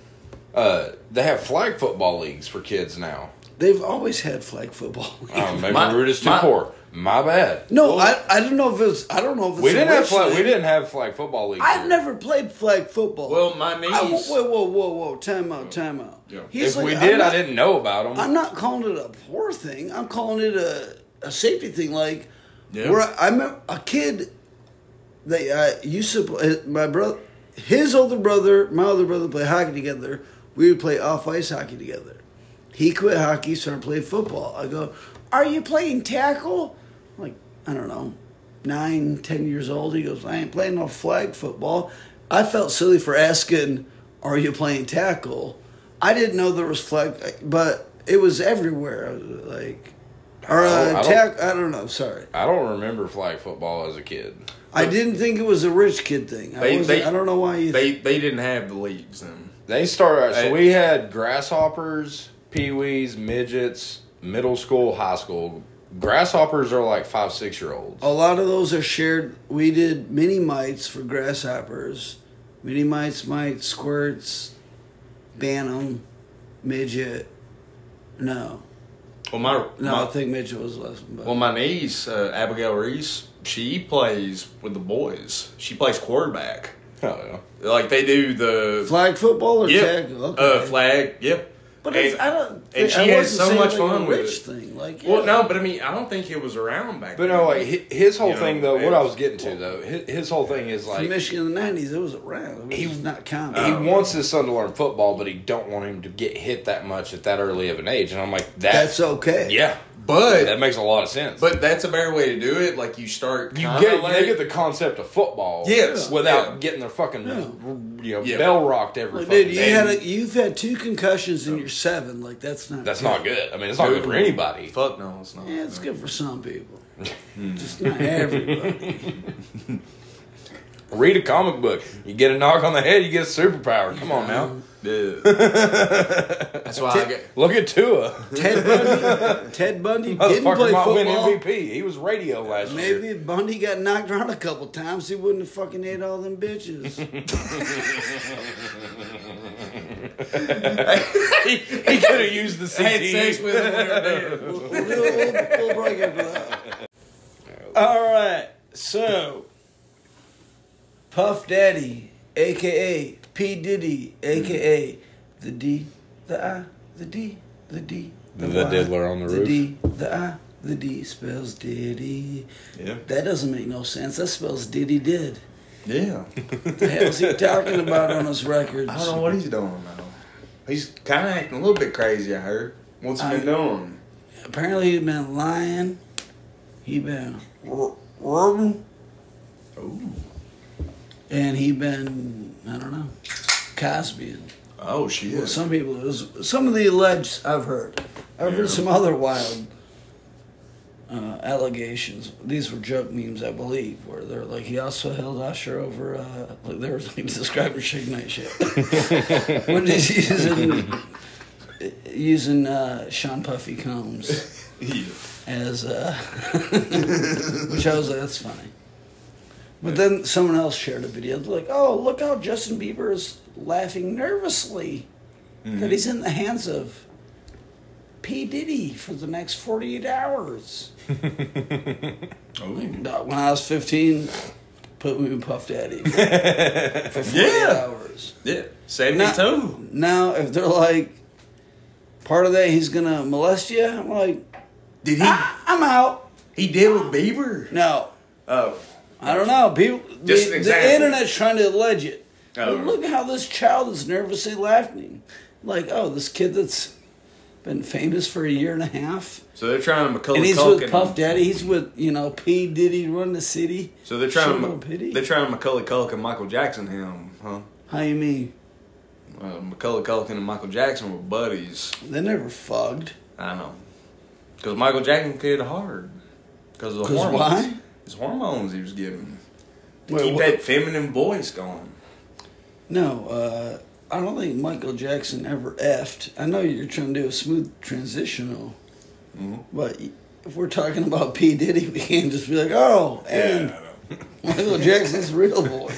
Uh, they have flag football leagues for kids now. They've always had flag football. Um, maybe My- we were just too my- poor. My bad. no, Well- I I don't know if it's I don't know if it's We a didn't have rich flag. We thing. didn't have flag football leagues. I've here. never played flag football. Well, my niece. I, whoa, whoa, whoa, whoa! Time out, time out. Yeah. He's If like, we I'm did, not- I didn't know about them. I'm not calling it a poor thing. I'm calling it a, a safety thing. Like, Yeah. where I, I'm a, a kid that I used to play, my brother, his older brother, my older brother play hockey together. We would play off ice hockey together. He quit hockey, started playing football. I go, "Are you playing tackle?" I'm like, I don't know, nine, ten years old. He goes, "I ain't playing no flag football." I felt silly for asking, "Are you playing tackle?" I didn't know there was flag, but it was everywhere. I was like, or I don't- I uh, don't- tack. I don't know. Sorry, I don't remember flag football as a kid. I didn't think it was a rich kid thing. I, They- wasn't- they- I don't know why you. They they didn't have the leagues then. They started. So Hey. we had grasshoppers, peewees, midgets, middle school, high school. Grasshoppers are like five, six year olds. A lot of those are shared. We did mini mites for grasshoppers, mini mites, mites, squirts, bantam, midget. No, Well, my, no, my I think midget was less. But well, my niece uh, Abigail Reese, she plays with the boys. She plays quarterback. Oh yeah. Like they do the flag football or yeah, tackle? Okay. uh, flag. Yep. but it's, and- I don't. and she I had wasn't so saying much like fun a with rich it. thing. Like, Well, yeah. no, but I mean, I don't think it was around back But then. no, like hi- his whole You know, thing though. What it- I was getting to though, his, his whole thing is From like Michigan in the nineties, it was around. It was He- just not common. he Oh. wants his son to learn football, but he don't want him to get hit that much at that early of an age. And I'm like, that, That's okay. yeah, but that makes a lot of sense. but that's a better way to do it. Like you start, you kinda get like, they get the concept of football, Yes, without yeah. getting their fucking Yeah. you know Yeah. bell rocked every Like, fucking dude, you day. had a, you've had two concussions and you're seven. Like that's not. That's not good. I mean, it's not good for anybody. Fuck no, it's not. Yeah, it's good for some people. Just not everybody. Read a comic book. You get a knock on the head, you get a superpower. Come on now. Yeah. That's why I get. Look at Tua. Ted Bundy. Ted Bundy didn't Motherfucker play might win football. M V P. He was radio last year. Maybe if Bundy got knocked around a couple times, he wouldn't have fucking ate all them bitches. he, he could have used the C I had T E. sex with him when we were dead. we'll, we'll, we'll, we'll break after that. All right, so Puff Daddy, aka P Diddy, aka the D, the I, the D, the D, The Y, diddler on the the roof. D, the I, the D spells Diddy. Yeah. That doesn't make no sense. That spells Diddy did. Yeah. What the hell is he talking about on his records? I don't know what he's doing now. He's kind of acting a little bit crazy. I heard. What's he been doing? Apparently he's been lying. He been r- rubbing. Ooh. And he been, I don't know, Cosbying. Oh shit. Well, some people, it was, some of the alleged, I've heard. I've Yeah. heard some other wild uh, allegations. These were joke memes, I believe, where they're like, he also held Usher over, uh, like they were like describing Suge Knight shit. When he's using, using uh, Sean Puffy Combs Yeah. as, uh, which I was like, that's funny. But then someone else shared a video like, oh, look how Justin Bieber is laughing nervously that he's in the hands of P. Diddy for the next forty-eight hours. Oh. No, when I was fifteen, put me in Puff Daddy for, for forty-eight Yeah. hours. Yeah. seventy-two. Now, if they're like, part of that he's going to molest you, I'm like, Did he? ah, I'm out. He did with Bieber. No. Oh. I don't know. People, Just the, an the example. internet's trying to allege it. Oh. But look how this child is nervously laughing. Like, oh, this kid that's been famous for a year and a half. So they're trying to Macaulay And he's Culkin. with Puff Daddy. He's with, you know, P. Diddy run the city. So they're trying Show to no Ma- pity. they're trying to Macaulay Culkin, Michael Jackson him, huh? How you mean? Uh, Macaulay Culkin and Michael Jackson were buddies. They never fugged. I know. Because Michael Jackson hit hard. Because of the 'Cause hormones. why? His hormones he was getting. To Wait, keep what? that feminine voice going. No, uh, I don't think Michael Jackson ever effed. I know you're trying to do a smooth transitional, Mm-hmm. but if we're talking about P. Diddy, we can't just be like, oh, and Yeah, I know. Michael Jackson's real voice.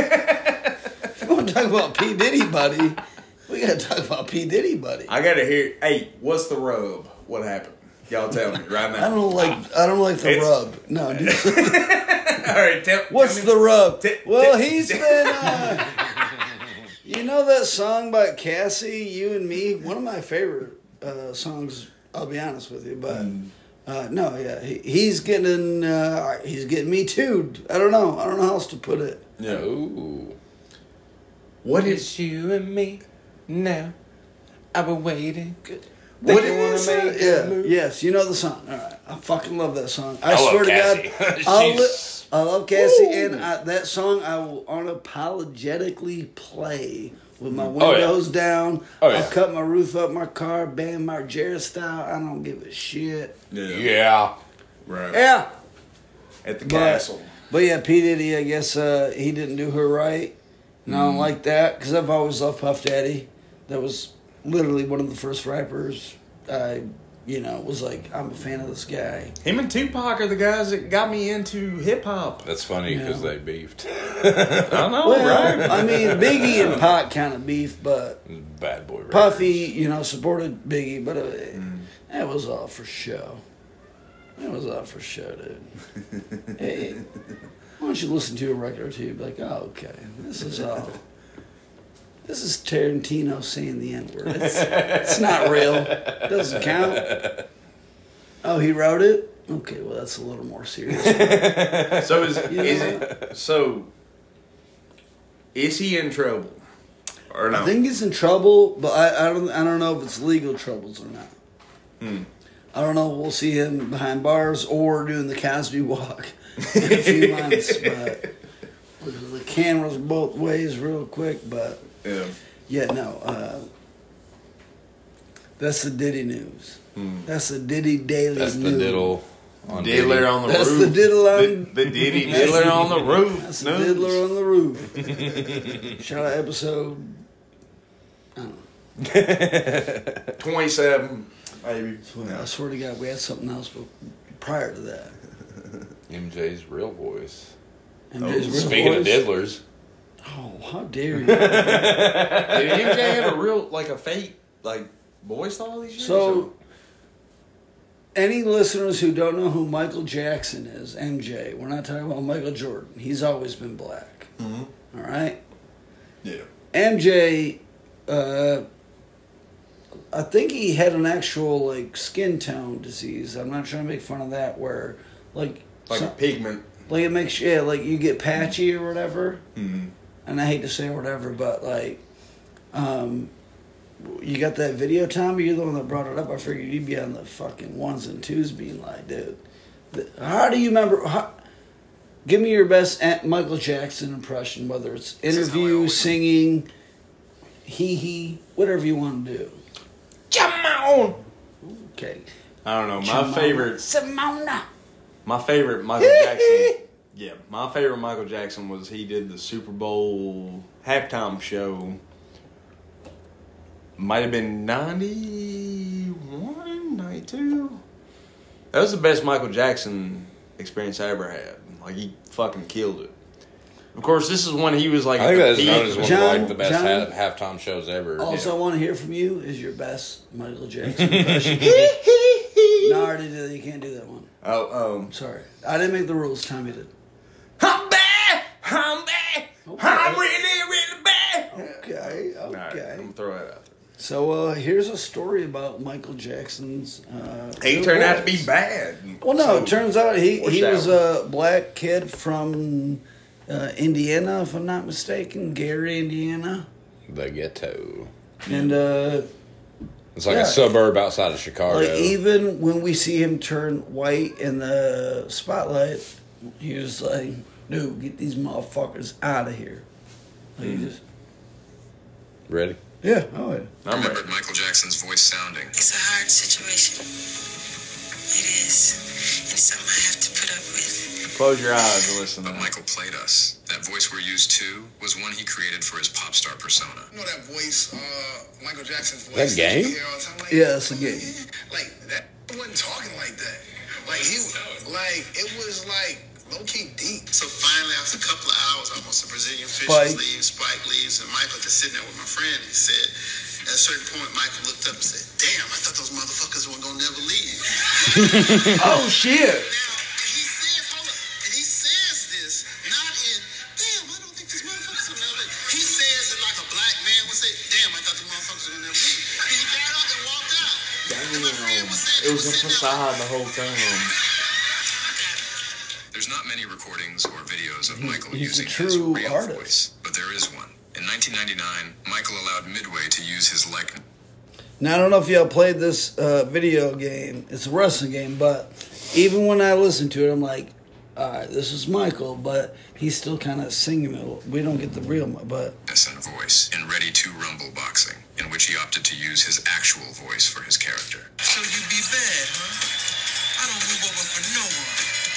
If you want to talk about P. Diddy, buddy, we got to talk about P. Diddy, buddy. I gotta hear. Hey, what's the rub? What happened? Y'all tell me right now. I don't like. I don't like the It's- rub. No, dude. All right, tell. What's tell me- the rub? t- Well, t- he's t- been. Uh, you know that song by Cassie, You and Me? One of my favorite uh, songs. I'll be honest with you, but uh, no, yeah, he, he's getting. Uh, he's getting me too. I don't know. I don't know how else to put it. Yeah. Ooh. What is? It's you and me now. I've been waiting. What They is wanna it? make a Yeah. move. Yes, you know the song. All right, I fucking love that song. I, I love swear to Cassie. God, I, li- She's- I love Cassie, Woo. and I, that song I will unapologetically play with my Oh, yeah. windows down. Oh, yeah. I'll cut my roof up my car, Bam Margera style. I don't give a shit. Yeah. Right. Yeah, At the but castle. but yeah, P Diddy. I guess uh, he didn't do her right, and I Mm. don't like that because I've always loved Puff Daddy. That was literally one of the first rappers I, you know, was like, I'm a fan of this guy. Him and Tupac are the guys that got me into hip hop. That's funny because Yeah. they beefed. I know, Well, right? I mean, Biggie and Pac kind of beef, but Bad boy. Puffy, records. you know, supported Biggie, but uh, Mm. that was all for show. That was all for show, dude. Hey, why don't you listen to a record or two? Be like, oh, okay, this is all. This is Tarantino saying the N word. It's, it's not real. It doesn't count. Oh, he wrote it? Okay, well, that's a little more serious. So is, You is know? it, so is he in trouble or no? I think he's in trouble, but I, I don't I don't know if it's legal troubles or not. Hmm. I don't know. We'll see him behind bars or doing the Cosby walk in a few months. But the cameras both ways real quick. But Yeah. yeah, no. Uh, that's the Diddy news. That's the Diddy Daily That's the News. diddle on Diddler Diddy. on the That's roof. the diddle on- The, the Diddy diddler on the roof. That's the News. diddler on the roof. Shout out episode. I don't know. twenty-seven, maybe. I swear to God, we had something else but prior to that. M J's real voice. M J's real Speaking of voice. diddlers, Oh, how dare you! Did M J have a real, like a fake, like, voice all these years? So, any listeners who don't know who Michael Jackson is, M J, we're not talking about Michael Jordan. He's always been black. Mhm. All right? Yeah. M J, uh, I think he had an actual, like, skin tone disease. I'm not trying to make fun of that, where, like, Like some- a pigment. like it makes, yeah, like you get patchy or whatever. Mm-hmm. And I hate to say whatever, but, like, um, you got that video, Tommy? You're the one that brought it up. I figured you'd be on the fucking ones and twos being like, dude, the, how do you remember? How, give me your best Aunt Michael Jackson impression, whether it's is how I interview, always- singing, hee hee, whatever you want to do. Come on! Okay. I don't know. My Simona. favorite, Simona. my favorite Michael Jackson. Yeah, my favorite Michael Jackson was he did the Super Bowl halftime show. Might have been ninety-one, ninety-two. That was the best Michael Jackson experience I ever had. Like, he fucking killed it. Of course, this is when he was like. I think at that the is known peak. as one John- of like the best John- half, halftime shows ever. Also, Yeah. I want to hear from you is your best Michael Jackson impression. No, I already did. You can't do that one. Oh, um. Sorry. I didn't make the rules. Tommy did. I'm bad! I'm bad! I'm really, really bad! Okay, All right, okay. I'm gonna throw that out there. So uh, here's a story about Michael Jackson's. Uh, He real turned out to voice. be bad. Well, no, So- it turns out he, What's he that was one? a black kid from uh, Indiana, if I'm not mistaken, Gary, Indiana. The ghetto. And uh, It's like Yeah. a suburb outside of Chicago. like even when we see him turn white in the spotlight, he was like, "Dude, get these motherfuckers out of here!" Like he just, Ready? yeah, oh yeah. I'm ready. Remembered Michael Jackson's voice sounding. It's a hard situation. It is. And something I have to put up with. Close your eyes and listen to But that. Michael played us. That voice we're used to was one he created for his pop star persona. You know that voice, uh, Michael Jackson's That voice. game? you hear all the time, like, Yeah, it's a game. Like that wasn't talking like that. Like he, like it was like low key deep. So finally, after a couple of hours, almost the Brazilian Spike. officials leave, Spike leaves, and Michael just sitting there with my friend. He said, at a certain point, Michael looked up and said, "Damn, I thought those motherfuckers weren't gonna never leave." Oh shit! Now, and he said, hold up, and he says this not in, damn, I don't think these motherfuckers will never leave. He says it like a black man would say, damn, I thought the motherfuckers were gonna never leave. And he got up and walked out. And my friend was saying, It was a sitting there like, facade the whole time. There's not many recordings or videos of Michael he's a using his true real artist. voice, but there is one. In nineteen ninety-nine, Michael allowed Midway to use his likeness. Now, I don't know if y'all played this uh, video game. It's a wrestling game, but even when I listen to it, I'm like, all right, this is Michael, but he's still kind of singing it. We don't get the real, but and voice in Ready to Rumble Boxing, in which he opted to use his actual voice for his character. so you be bad, huh? I don't move over for no one.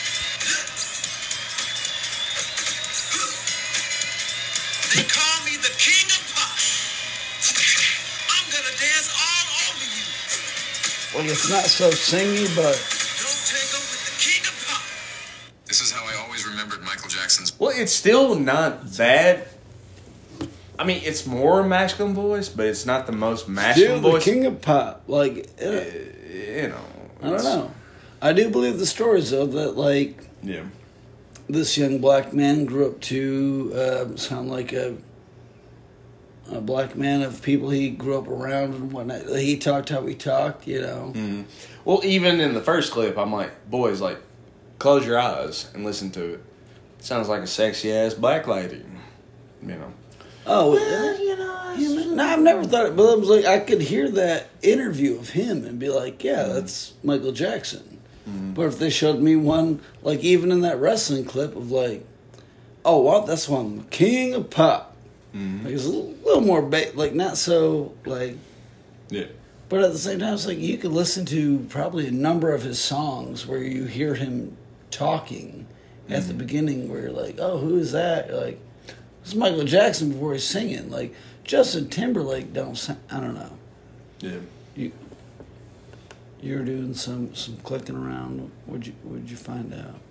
They call me the king of pop. I'm gonna dance all over you. like it's not so singy, but Don't tangle with the king of pop. This is how I always remembered Michael Jackson's. Well, it's still not that. I mean, it's more masculine voice, but it's not the most still masculine the voice. king of pop. Like, uh, you know, I don't know. I do believe the stories though that like Yeah. this young black man grew up to uh, sound like a a black man of people he grew up around and whatnot. He talked how he talked, you know. Mm. Well, even in the first clip, I'm like, boys, like, close your eyes and listen to it. Sounds like a sexy ass black lady, you know. Oh, well, you know, you, no, I've never thought it, but I was like, I could hear that interview of him and be like, yeah, that's Michael Jackson. Mm. But if they showed me one, like even in that wrestling clip of like, oh, what? That's why I'm the king of pop. Mm. Like it's a little, little more, ba- like not so like, Yeah. but at the same time, it's like you could listen to probably a number of his songs where you hear him talking at the beginning, where you're like, oh, who is that? You're like, it's Michael Jackson before he's singing. Like Justin Timberlake don't sing, I don't know. Yeah. You you're doing some some clicking around. What'd you what'd you find out?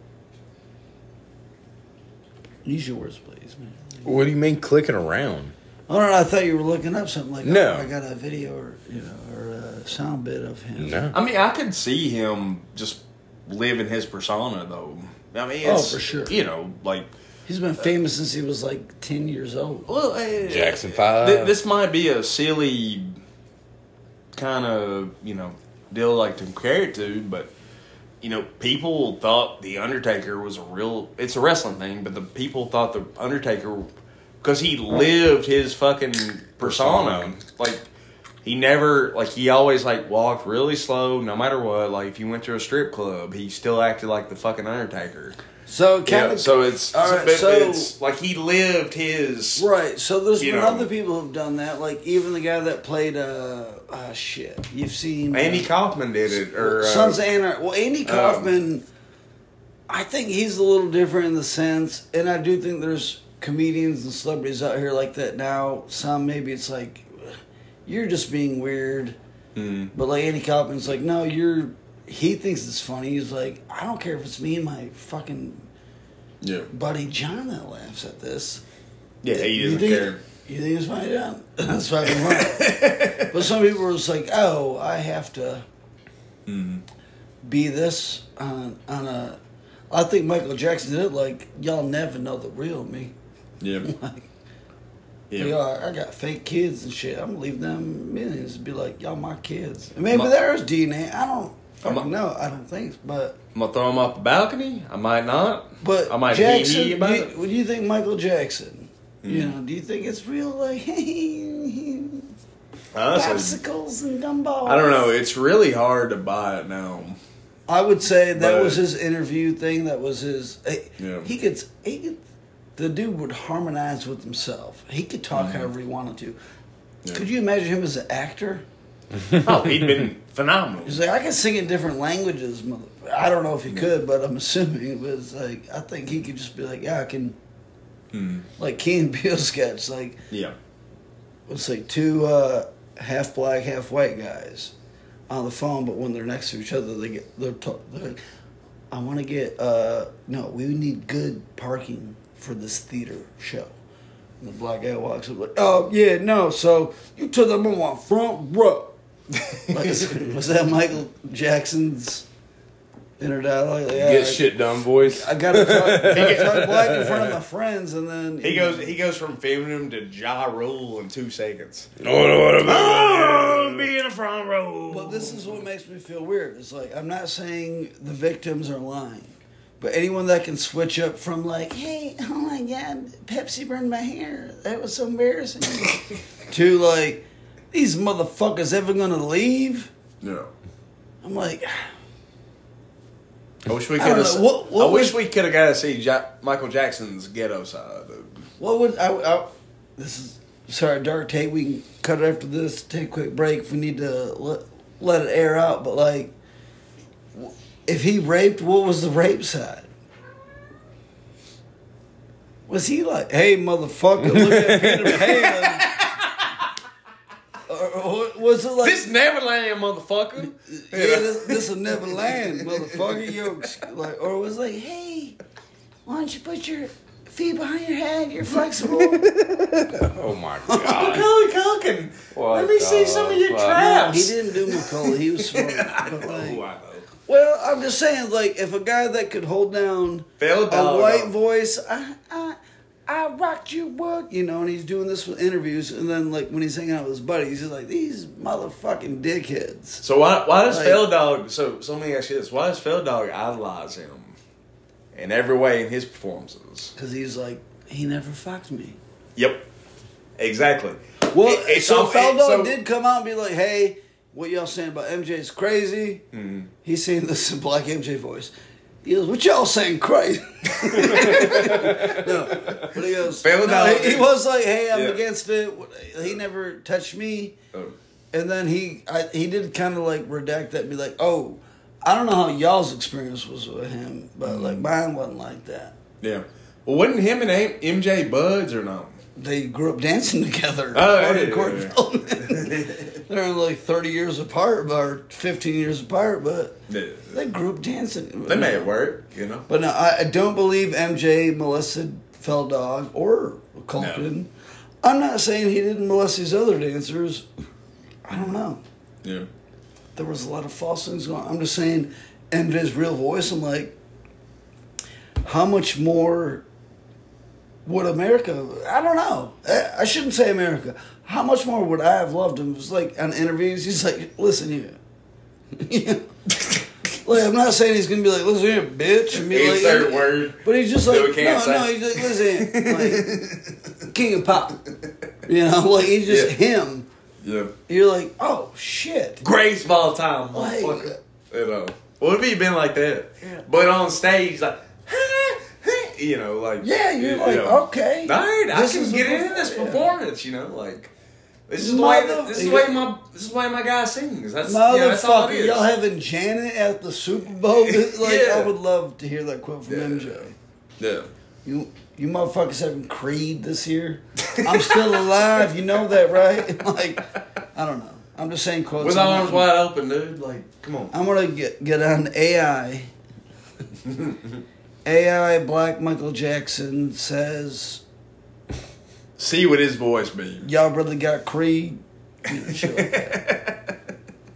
Use your words, please, man. What do you mean clicking around? Oh no, no, I thought you were looking up something like, No. oh, I got a video or you know or a sound bit of him. No. I mean, I could see him just living his persona, though. I mean, Oh, it's, for sure. You know, like, He's been famous since he was like ten years old. well, eh, Jackson five. th- this might be a silly kind of, you know, deal like to compare it to, but, you know, people thought The Undertaker was a real, it's a wrestling thing, but the people thought The Undertaker, because he lived his fucking persona. Like, he never, like, he always, like, walked really slow, no matter what. Like, if you went to a strip club, he still acted like the fucking Undertaker. So kind Yeah, of so it's, all right, but so- it's like he lived his. right. So there's You been know. other people who've done that. Like even the guy that played uh, uh shit. You've seen Andy uh, Kaufman did it, or uh, Sons of Anarchy. Well, Andy Kaufman, I think he's a little different in the sense, and I do think there's comedians and celebrities out here like that now. Some maybe it's like you're just being weird, mm, but like Andy Kaufman's like, no, you're. He thinks it's funny. He's like, I don't care if it's me and my fucking yeah, buddy John that laughs at this. yeah, he You doesn't think- care. You think it's funny, John? That's fucking funny. But some people are just like, oh, I have to Mm, be this on on a. I think Michael Jackson did it like y'all never know the real me. yeah, Like, yeah. y'all, I got fake kids and shit. I'm gonna leave them millions and be like, y'all my kids. And maybe My- there's D N A. I don't I'm fucking a- know. I don't think, but I'm gonna throw him off the balcony. I might not. but I might Jackson. hee hee about do, you, it. do you think Michael Jackson? You Mm. know, do you think it's real? Like Honestly, popsicles and gumballs. I don't know. It's really hard to buy it now. I would say that But- was his interview thing. That was his. He, Yeah. he could. He could. The dude would harmonize with himself. He could talk however he wanted to. Yeah. Could you imagine him as an actor? Oh, he'd been phenomenal. He's like, I can sing in different languages. Mother. I don't know if he could, but I'm assuming it was like, I think he could just be like, yeah, I can. Hmm. Like Key and Peele sketch, like Yeah. it's like two uh, half black, half white guys on the phone, but when they're next to each other, they get they're, ta- they're like, I want to get uh, no, we need good parking for this theater show. And the black guy walks up like, oh yeah, no, so you took them on my front row. Like, was that Michael Jackson's inner dialogue? Like, yeah, Get I, shit done, voice. I gotta talk, gotta talk black in front of my friends, and then He goes he goes from feminine to Ja Rule in two seconds. Oh, be in the front row. But this is what makes me feel weird. It's like, I'm not saying the victims are lying, but anyone that can switch up from like, hey, oh my God, Pepsi burned my hair, that was so embarrassing, to like, these motherfuckers ever gonna leave? No. I'm like, I wish we I could don't have. know, what- what I wish would- we could have got to see ja- Michael Jackson's ghetto side. what would I, I? This is sorry, dark tape. We can cut it after this. Take a quick break if we need to let let it air out. But like, if he raped, what was the rape side? Was he like, hey, motherfucker, look at Peter Pan? Or, or was it like, This Neverland, motherfucker. yeah, this, this will never land, motherfucker? Yo, like, or was it like, hey, why don't you put your feet behind your head? You're flexible. Oh my god. Macaulay Culkin. What Let me see some of your the fuck? No, traps. he didn't do Macaulay. He was smart. But like, Oh, I know. well, I'm just saying, like, if a guy that could hold down Phil a Dog. white voice, I, I, I rocked you, what? You know, and he's doing this with interviews, and then, like, when he's hanging out with his buddies, he's like, these motherfucking dickheads. So why why does Like- Phil Dog? So so let me ask you this: why does Phil Dog idolize him in every way in his performances? Because he's like, he never fucked me. Yep, exactly. Well, It- it's so all- Fel it- Dog so- did come out and be like, hey, what y'all saying about M J's crazy? Mm-hmm. He's saying this in black M J voice. He goes, what y'all saying crazy? no, but he goes, Fel no, Dog- he, he was like, hey, I'm Yeah. against it. He never touched me. Oh. And then he I, he did kind of like redact that and be like, oh, I don't know how y'all's experience was with him, but Mm-hmm. like mine wasn't like that. Yeah. Well, wasn't him and A- M J buds or no? They grew up dancing together. Oh, Party yeah, Court yeah, yeah. Feldman. They're like thirty years apart, or fifteen years apart, but Yeah. they grew up dancing. They made it work, you know. But no, I, I don't believe M J molested Fel Dog or Culkin. I'm not saying he didn't molest these other dancers. I don't know. Yeah. There was a lot of false things going on. I'm just saying M J's real voice. I'm like, how much more would America? I don't know. I, I shouldn't say America. How much more would I have loved him? It was like on interviews, he's like, listen here. Yeah. Like, I'm not saying he's gonna be like, listen here, bitch. And be like, Insert word. But he's just that like, we can't no, no, say. he's like, listen, like, king of pop. You know, like he's just Yeah. him. Yeah. You're like, oh shit. Greatest of all time, Like, motherfucker. You know. What if he been like that? Yeah. But on stage, like, you know, like. Yeah, you're you like, know. okay. All right, I This can is get the into this perform- yeah. performance, you know, like. This is the way. Mother- This is the way my. This is the way my guy sings. That's yeah, Motherfucker, that's all it is. y'all having Janet at the Super Bowl? Like, Yeah. I would love to hear that quote from Yeah. M J. Yeah. You, you motherfuckers having Creed this year? I'm still alive. You know that, right? Like, I don't know. I'm just saying quotes. With I'm arms not- wide open, dude. Like, come on. I'm gonna get get on A I. A I Black Michael Jackson says, See what his voice be. "Y'all brother got Creed." You know, shit like that.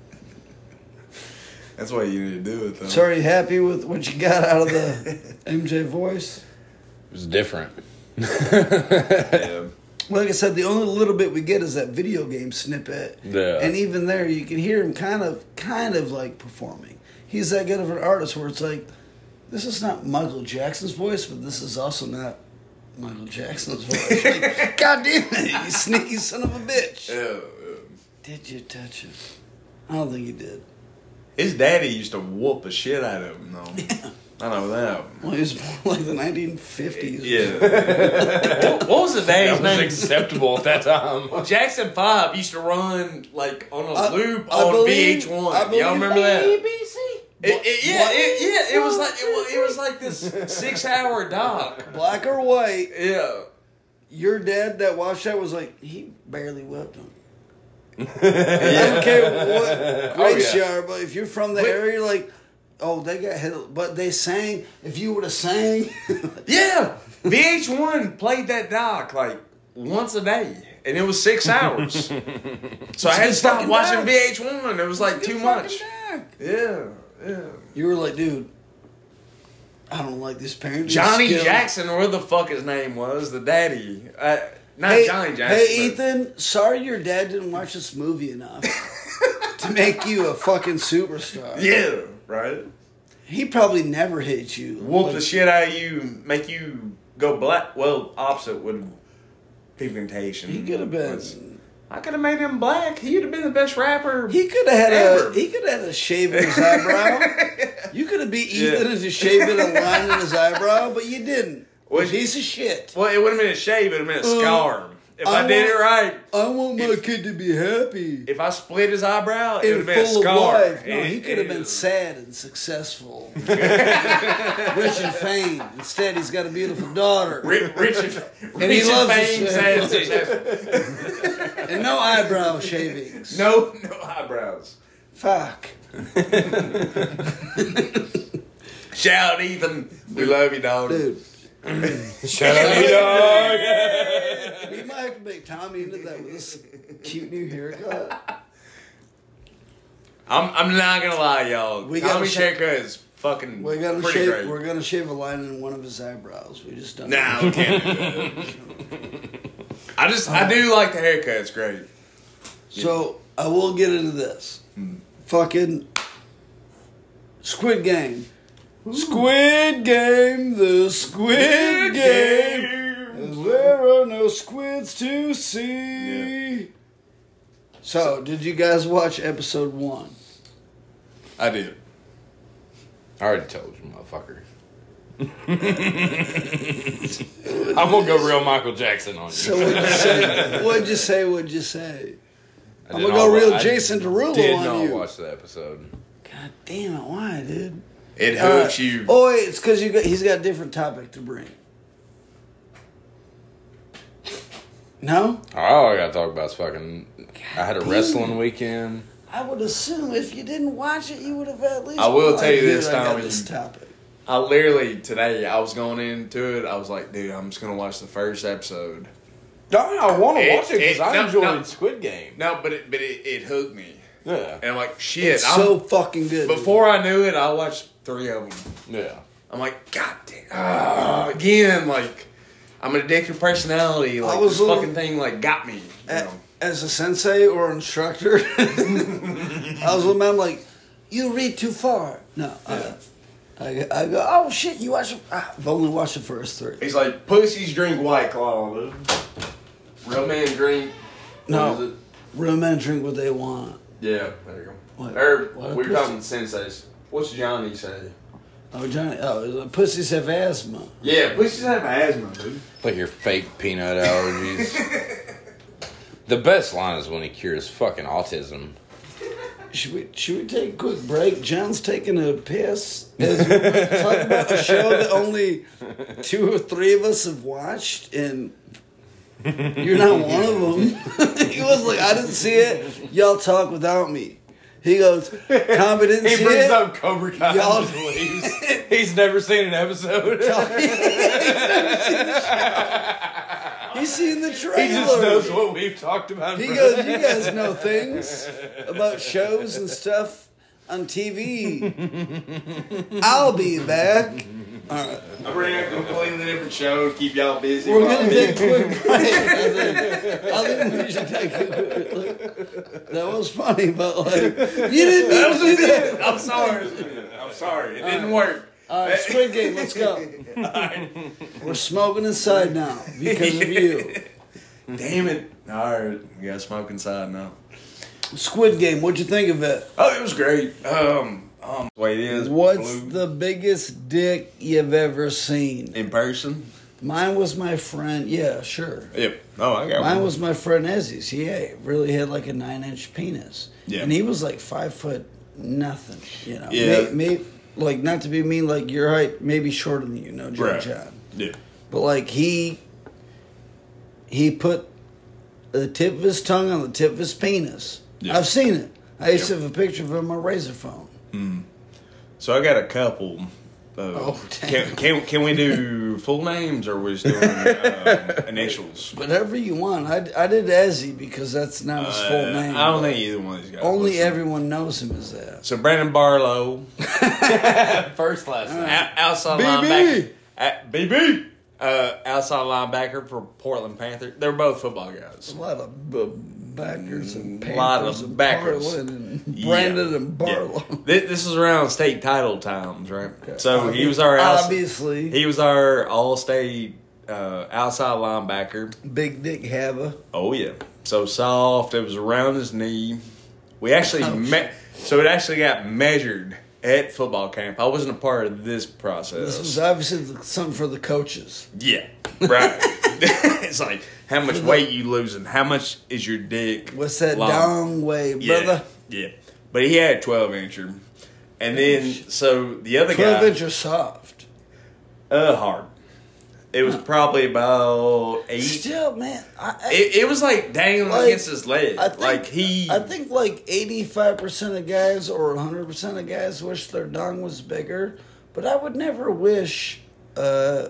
That's why you need to do it, though. So, are you happy with what you got out of the M J voice? It was different. Yeah. Like I said, the only little bit we get is that video game snippet. Yeah. And even there, you can hear him kind of, kind of like performing. He's that good of an artist where it's like, this is not Michael Jackson's voice, but this is also not Michael Jackson's voice. Like, God damn it, you sneaky son of a bitch. Yeah. Did you touch it? I don't think you did. His daddy used to whoop the shit out of him, though. I know that. Well, he was born like the nineteen fifties. Yeah. What was the dad's That was name? acceptable at that time. Well, Jackson five used to run like on a I- loop I on believe- V H one. I Y'all believe- remember that? A B C. It, it, yeah, it, yeah. It was like it was, it was like this six-hour doc. Black or white. Yeah. Your dad that watched that was like, he barely whipped him. I don't care what race Oh, yeah. you are, but if you're from the Wait. area, you're like, oh, they got hit. But they sang. If you would have sang, Yeah. V H one played that doc like once a day, and it was six hours. So I had to stop fucking watching doc. V H one. It was like too much. Yeah, yeah. you were like, dude, I don't like this parenting. Johnny skill. Jackson, or the fuck his name was, the daddy. Uh, not Hey, Johnny Jackson. hey, but- Ethan. Sorry, your dad didn't watch this movie enough to make you a fucking superstar. Yeah, right. He probably never hit you. Whoop Like, the shit out of you, make you go black. Well, opposite would pigmentation. He could have been. was- I could have made him black. He'd have been the best rapper. He could have had Ever. a. He could have had a shave in his eyebrow. You could have beat Ethan Yeah. into shaving a line in his eyebrow, but you didn't. Well, Piece of shit. Well, it would have been a shave. It would have been a Uh, scar. If I, I did it want- right, I want my kid to be happy. if I split his eyebrow, it would And have been a full of scar. life. No, And- he could have been and- sad and successful, rich and famed. Instead, he's got a beautiful daughter Rich, rich and, And he rich loves and the fame, shit. sad, successful. and no eyebrow shavings. No, no eyebrows. Fuck. Shout out, Ethan. We love you, dog. Dude, Shut up, you dog. we might have to make Tommy into that with this cute new haircut. I'm, I'm not gonna lie, y'all. We gotta Tommy's sh- haircut is fucking We're gonna pretty shave. great. We're gonna shave a line in one of his eyebrows. We just don't. Nah, we can't do that. I just, I do like the haircut. It's great. So I will get into this. Fucking Squid Game. Squid Game, the Squid Game. And there are no squids to see. So, did you guys watch episode one? I did. I already told you, motherfucker. I'm gonna go real Michael Jackson on you. So what'd you say? What'd you say? What'd you say? I I'm did gonna go not real wa- I Jason Derulo Did on not you. watch the episode. God damn it! Why, dude? It Uh, hooks you. Oh wait, it's because you got. He's got a different topic to bring. No, All I gotta talk about is fucking. I had a damn. wrestling weekend. I would assume if you didn't watch it, you would have at least. I will like, tell you dude, this, I got Tommy. This topic. I literally today I was going into it. I was like, dude, I'm just gonna watch the first episode. No, I want to It- watch it because it- I no, enjoyed no. Squid Game. No, but it but it, it hooked me, Yeah, and I'm like, shit. It's I'm, so fucking good. dude. before I knew it, I watched three of them. yeah. I'm like, god damn, ah, again, like I'm an addictive personality. Like I was this a little- fucking thing, like got me. You A- know? As a sensei or instructor, I was with I'm like, you read too far. No, I, I, I go, oh shit, you watch. ah, I've only watched the first three. He's like, pussies drink White Claw, dude. Real men drink. what No. is it? Real men drink what they want. Yeah, there you go. What? Or What we were pussy? talking senseis. What's Johnny say? Oh, Johnny. Oh, pussies have asthma. Yeah, pussies have asthma, dude. Like your fake peanut allergies. The best line is when he cures fucking autism. Should we should we take a quick break? John's taking a piss. As we talk about a show that only two or three of us have watched, and you're not one of them. He was like, I didn't see it. Y'all talk without me. He goes, Tommy didn't He see brings it. up Cobra Kai Y'all- and leaves. He's never seen an episode. He's seen the trailer. He just knows what we've talked about. He goes, you guys know things about shows and stuff on T V. I'll be back. All right. I bring a completely different show to keep y'all busy. We're while- going to take a quick break. I think, I think we should take a quick look. That was funny, but like, you didn't That need was to do just it. that. I'm sorry. I'm sorry. It didn't work. All right, Squid Game, let's go. We're smoking inside now because of you. Damn it. Alright, we got smoke inside now. Squid Game, what'd you think of it? Oh, it was great. Um, Um, the way it is. What's blue. the biggest dick you've ever seen? In person? Mine was my friend. Yeah, sure. Yep. Oh, I got Mine one. was my friend Ezzy's. Yeah, really had like a nine-inch penis. Yeah. And he was like five foot nothing. You know. Yeah. May, may, like not to be mean, like your height, maybe shorter than you. No, John. Right. John. Yeah. But like he, he put the tip of his tongue on the tip of his penis. Yeah. I've seen it. I used Yep. to have a picture of it on my razor phone. So I got a couple. Uh, Oh, damn. can, can can we do full names or we just doing um, initials? Whatever you want. I, I did Ezzy because that's not his full Uh, name. I don't but think either one of these guys. Only listen. everyone knows him as that. So Brandon Barlow, First class. o- outside B B. linebacker. At B B. Uh, outside linebacker for Portland Panther. They're both football guys. A lot of b- backers and Mm, Panthers lot of and backers. Barlin and Brandon Yeah. and Barlow. Yeah. This, this is around state title times, right? Okay. So he was our outs- Obviously. he was our all state uh, outside linebacker. Big Dick Hava. Oh yeah, so soft. It was around his knee. We actually Ouch. me- so it actually got measured at football camp. I wasn't a part of this process. This was obviously the- something for the coaches. yeah, right. It's like how much weight you losing? How much is your dick? What's that long? dong way, Yeah, brother? yeah. But he had twelve incher, and then so the other Twelve guy, inch or soft. uh, hard. It was probably about eight. Still, man. I, I, It, it was like dangling Like, against his leg. I think, like he, I think like eighty-five percent of guys or one hundred percent of guys wish their dong was bigger, but I would never wish, uh,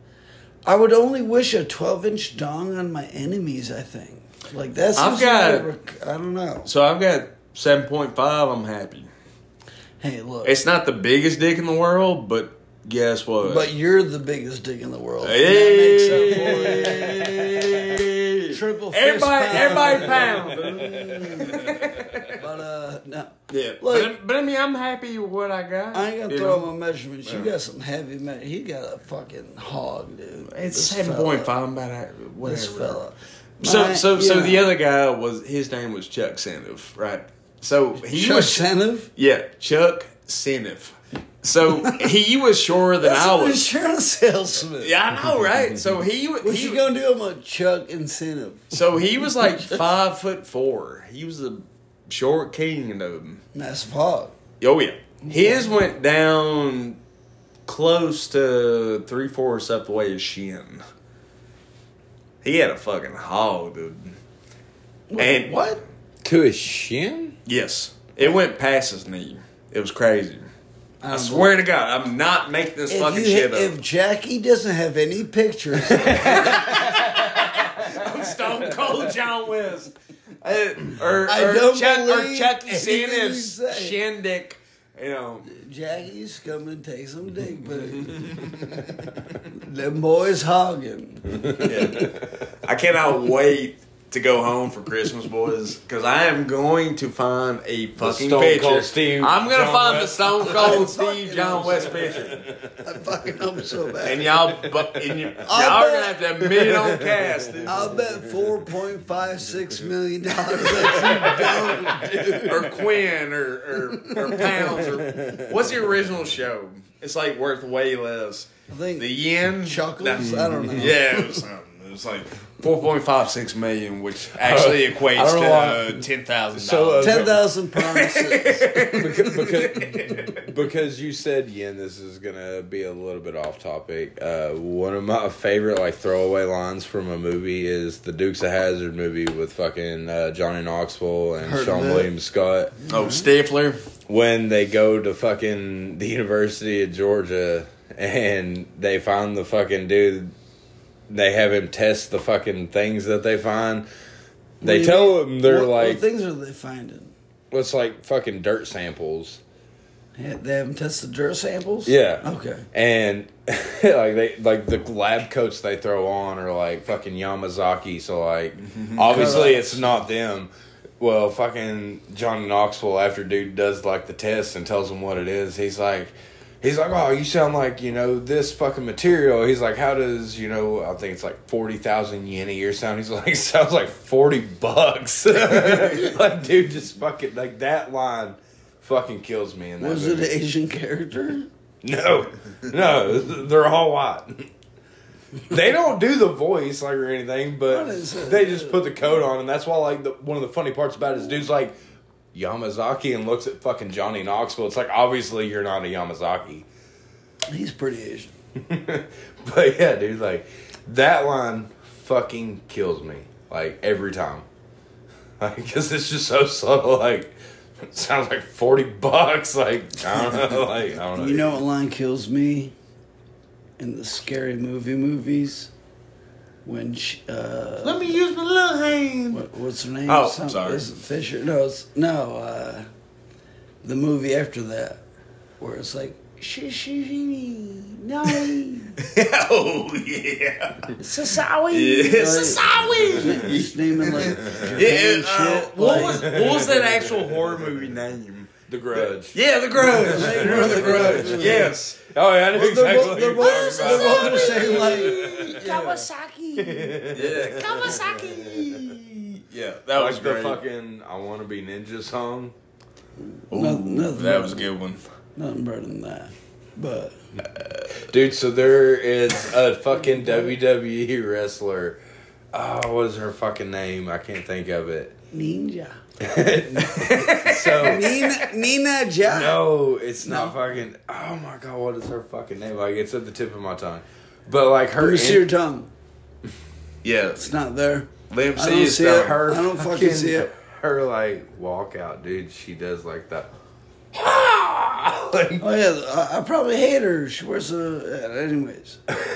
I would only wish a twelve inch dong on my enemies, I think. Like that's, I've got- I don't know. so I've got seven point five. I'm happy. Hey, look. It's not the biggest dick in the world, but guess what? But you're the biggest dick in the world. Hey! That makes up for it. Triple fist everybody, pound. everybody pound. But uh, no. Yeah, Like- but, but I mean, I'm happy with what I got. I ain't gonna you throw know? out my measurements. You got some heavy me- He got a fucking hog, dude. It's This seven fella. point five. About that, whatever. This fella. So, My- so, so yeah. the other guy was his name was Chuck Seneff, right? So he Chuck was Seneff? yeah, Chuck Seneff. So he was shorter than That's I an was. insurance salesman. Yeah, I know, right? So he What he you gonna do? I'm a Chuck incentive. so he was like five foot four. He was the short king of them. Massive hog. Oh yeah, his went down close to three fourths up the way his shin. He had a fucking hog, dude. Wait, And- what? To his shin? Yes, it went past his knee. It was crazy. I Um, swear to God, I'm not making this If, fucking you, shit if up. Jackie doesn't have any pictures, I'm Stone Cold John West. Uh, or, I or, don't Chuck, or believe Chucky anything you Senneff's say. shin dick. You know, Jackie's coming and take some dick pics. Them boys hogging. I cannot wait to go home for Christmas, boys, because I am going to find a fucking Stone picture. Cold Steve I'm gonna John find West. the Stone Cold Steve John West picture, I fucking hope so bad. and y'all, but and you, y'all I'll are bet- gonna have to admit it on cast, dude. I'll bet four point five six million dollars that you don't, dude. or Quinn or, or, or Pounds or what's the original show? It's like worth way less. I think The yen Chuckles? No. I don't know. Yeah, it was something. It was like four point five six million, which actually I equates don't know to why. uh, ten thousand So, uh, dollars. ten thousand promises. because, because, because you said yen, this is gonna be a little bit off topic. Uh, one of my favorite like throwaway lines from a movie is the Dukes of Hazzard movie with fucking uh, Johnny Knoxville and Heard Sean of it. William Scott. Oh, Stifler. When they go to fucking the University of Georgia and they find the fucking dude, they have him test the fucking things that they find. What do They you tell mean? him they're what, like, what things are they finding? it's like fucking dirt samples. Yeah, they haven't tested dirt samples? Yeah. Okay. And like they like the lab coats they throw on are like fucking Yamazaki, so like obviously it's not them. Well, fucking Johnny Knoxville, after dude does like the test and tells him what it is, he's like he's like, oh, you sound like, you know, this fucking material. He's like, how does, you know, I think it's like forty thousand yen a year sound. He's like, sounds like forty bucks. Like, dude, just fucking, like, that line fucking kills me in that Was it movie. an Asian character? No, no, they're all white. They don't do the voice like or anything, but What is it? they just put the coat on, and that's why like the, one of the funny parts about it is dude's like Yamazaki and looks at fucking Johnny Knoxville. It's like obviously you're not a Yamazaki, He's pretty Asian. but yeah, dude, like that line fucking kills me like every time, like because it's just so subtle. Like it sounds like forty bucks. Like I don't know, like I don't know. You know what line kills me? In the scary movie movies, when she, uh, Let me use my little hand. what, what's her name? Oh, Some- sorry. Is it Fisher? No, it's no. Uh, the movie after that, where it's like she she no Oh yeah. Sasawi. Yeah. Sasawi. He's naming like Yeah, Japan uh, shit. what like- was what was that actual horror movie name? The Grudge. Yeah, The Grudge. The Grudge. Yes. Oh yeah, I know Well, they're exactly. both, what they're you're both, talking they're about. both saying like Kawasaki. Yeah. Kawasaki. Yeah, that was Like the great. fucking "I Want to Be Ninja" song. Ooh, Nothing- nothing that better was a good one. Nothing better than that. But Dude, so there is a fucking W W E wrestler. Oh, what is her fucking name? I can't think of it. Ninja. So Nina Nina Ja. no, it's not fucking. Oh my god, what is her fucking name? Like it's at the tip of my tongue. But like her, Let me see in- your tongue. Yeah, It's not there. let him I see don't it. see though. it. her I don't fucking see it. Her like walkout, dude. She does like that. Like, Oh yeah, I, I probably hate her. She wears a. Uh, anyways,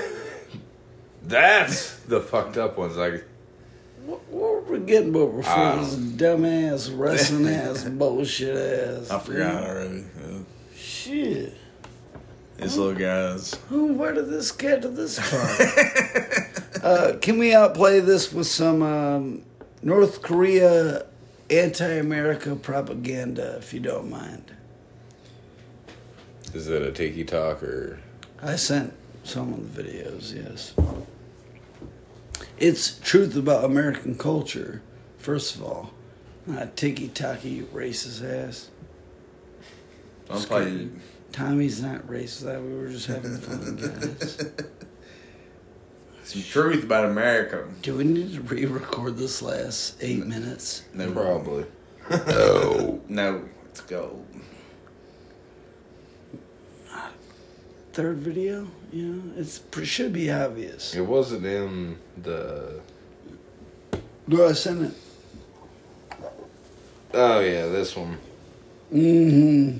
that's the fucked up ones. Like what, what were we getting about before Ah. this dumbass wrestling ass bullshit ass? I forgot already. Yeah. Shit. This little guys. Who? Where did this get to this part? uh, can we outplay this with some um, North Korea anti-America propaganda, if you don't mind? is it a tiki talk or? I sent some of the videos, yes. It's truth about American culture, first of all. Not tiki-taki, you racist ass. I'm Just playing. kidding. Tommy's not racist. We were just having fun, guys. Some truth about America. Do we need to re-record this last eight minutes? No, Probably. No, no, it's gold. Third video? You know, it's it should be obvious. It wasn't in the. No, I sent it. Oh yeah, this one. Mm-hmm.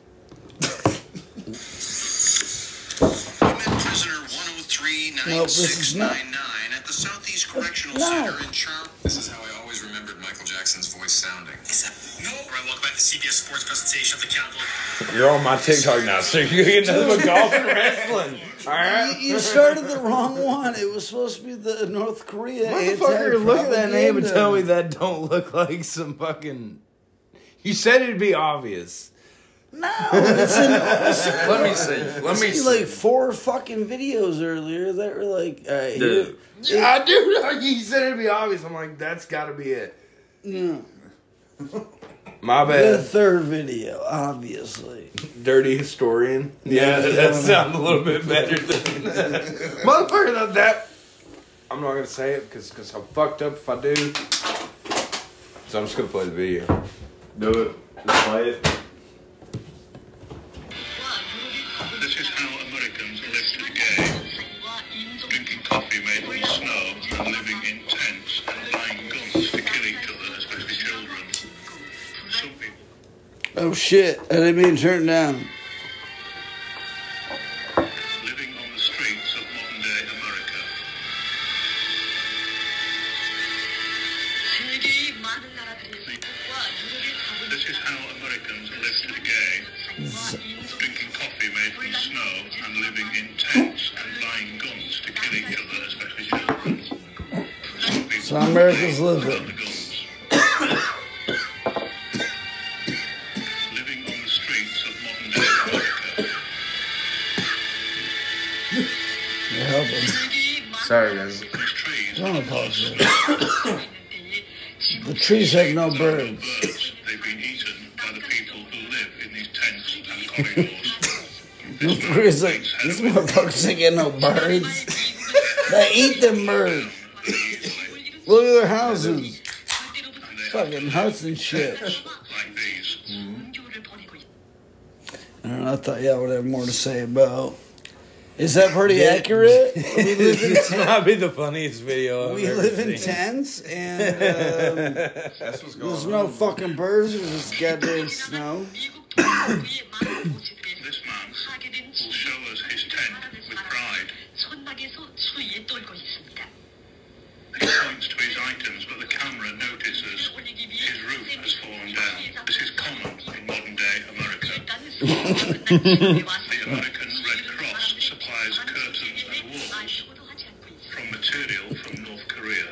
Women prisoner one oh three No, nine this is six not- nine nine at the Southeast Correctional No. Center in Charlotte. This is how I always remembered Michael Jackson's voice sounding. No. All right, welcome back to C B S Sports presentation of the Cowboy. You're on my TikTok now, so you're getting nothing but golf and wrestling. All right. You, you started the wrong one. It was supposed to be the North Korea Motherfucker, look at that name and anti-propaganda. tell me that don't look like some fucking. You said it'd be obvious. No, it's in, it's in, Let me see. Let me see see. like four fucking videos earlier that were like, all right, here, Dude. Yeah, I do. Like, you said it'd be obvious. I'm like, that's got to be it. yeah. My The bad. third video, obviously. Dirty historian. Yeah, that sounds a little bit better than motherfucker. That, that I'm not gonna say it because because I'm fucked up if I do. So I'm just gonna play the video. Do it. Just play it. This is how Americans live today. Drinking coffee made from snow and living in tents and buying guns to kill each other, especially children. Some people. Oh shit! I didn't mean to turn it down. Living on the streets of modern day America. This is how Americans live today. Drinking coffee made from snow and living in tents and buying guns to kill each other, especially children. Some people So America's complain living. about the guns. Living on the streets of modern day America. You're helping. Sorry, guys. These trees Don't apologize. The trees have no birds. birds. They've been eaten by the people who live North Korea's like, these motherfuckers ain't getting no birds. They eat them birds. Look at their houses. Fucking huts and shit. I don't know, I thought y'all would have more to say about. Is that pretty accurate? We live in This ten- might be the funniest video I've we ever live in seen. tents, and um, That's what's going there's on. no fucking birds. There's just goddamn snow. This man will show us his tent with pride. He points to his items, but the camera notices his roof has fallen down. This is common in modern day America. The American Red Cross supplies curtains and walls from material from North Korea.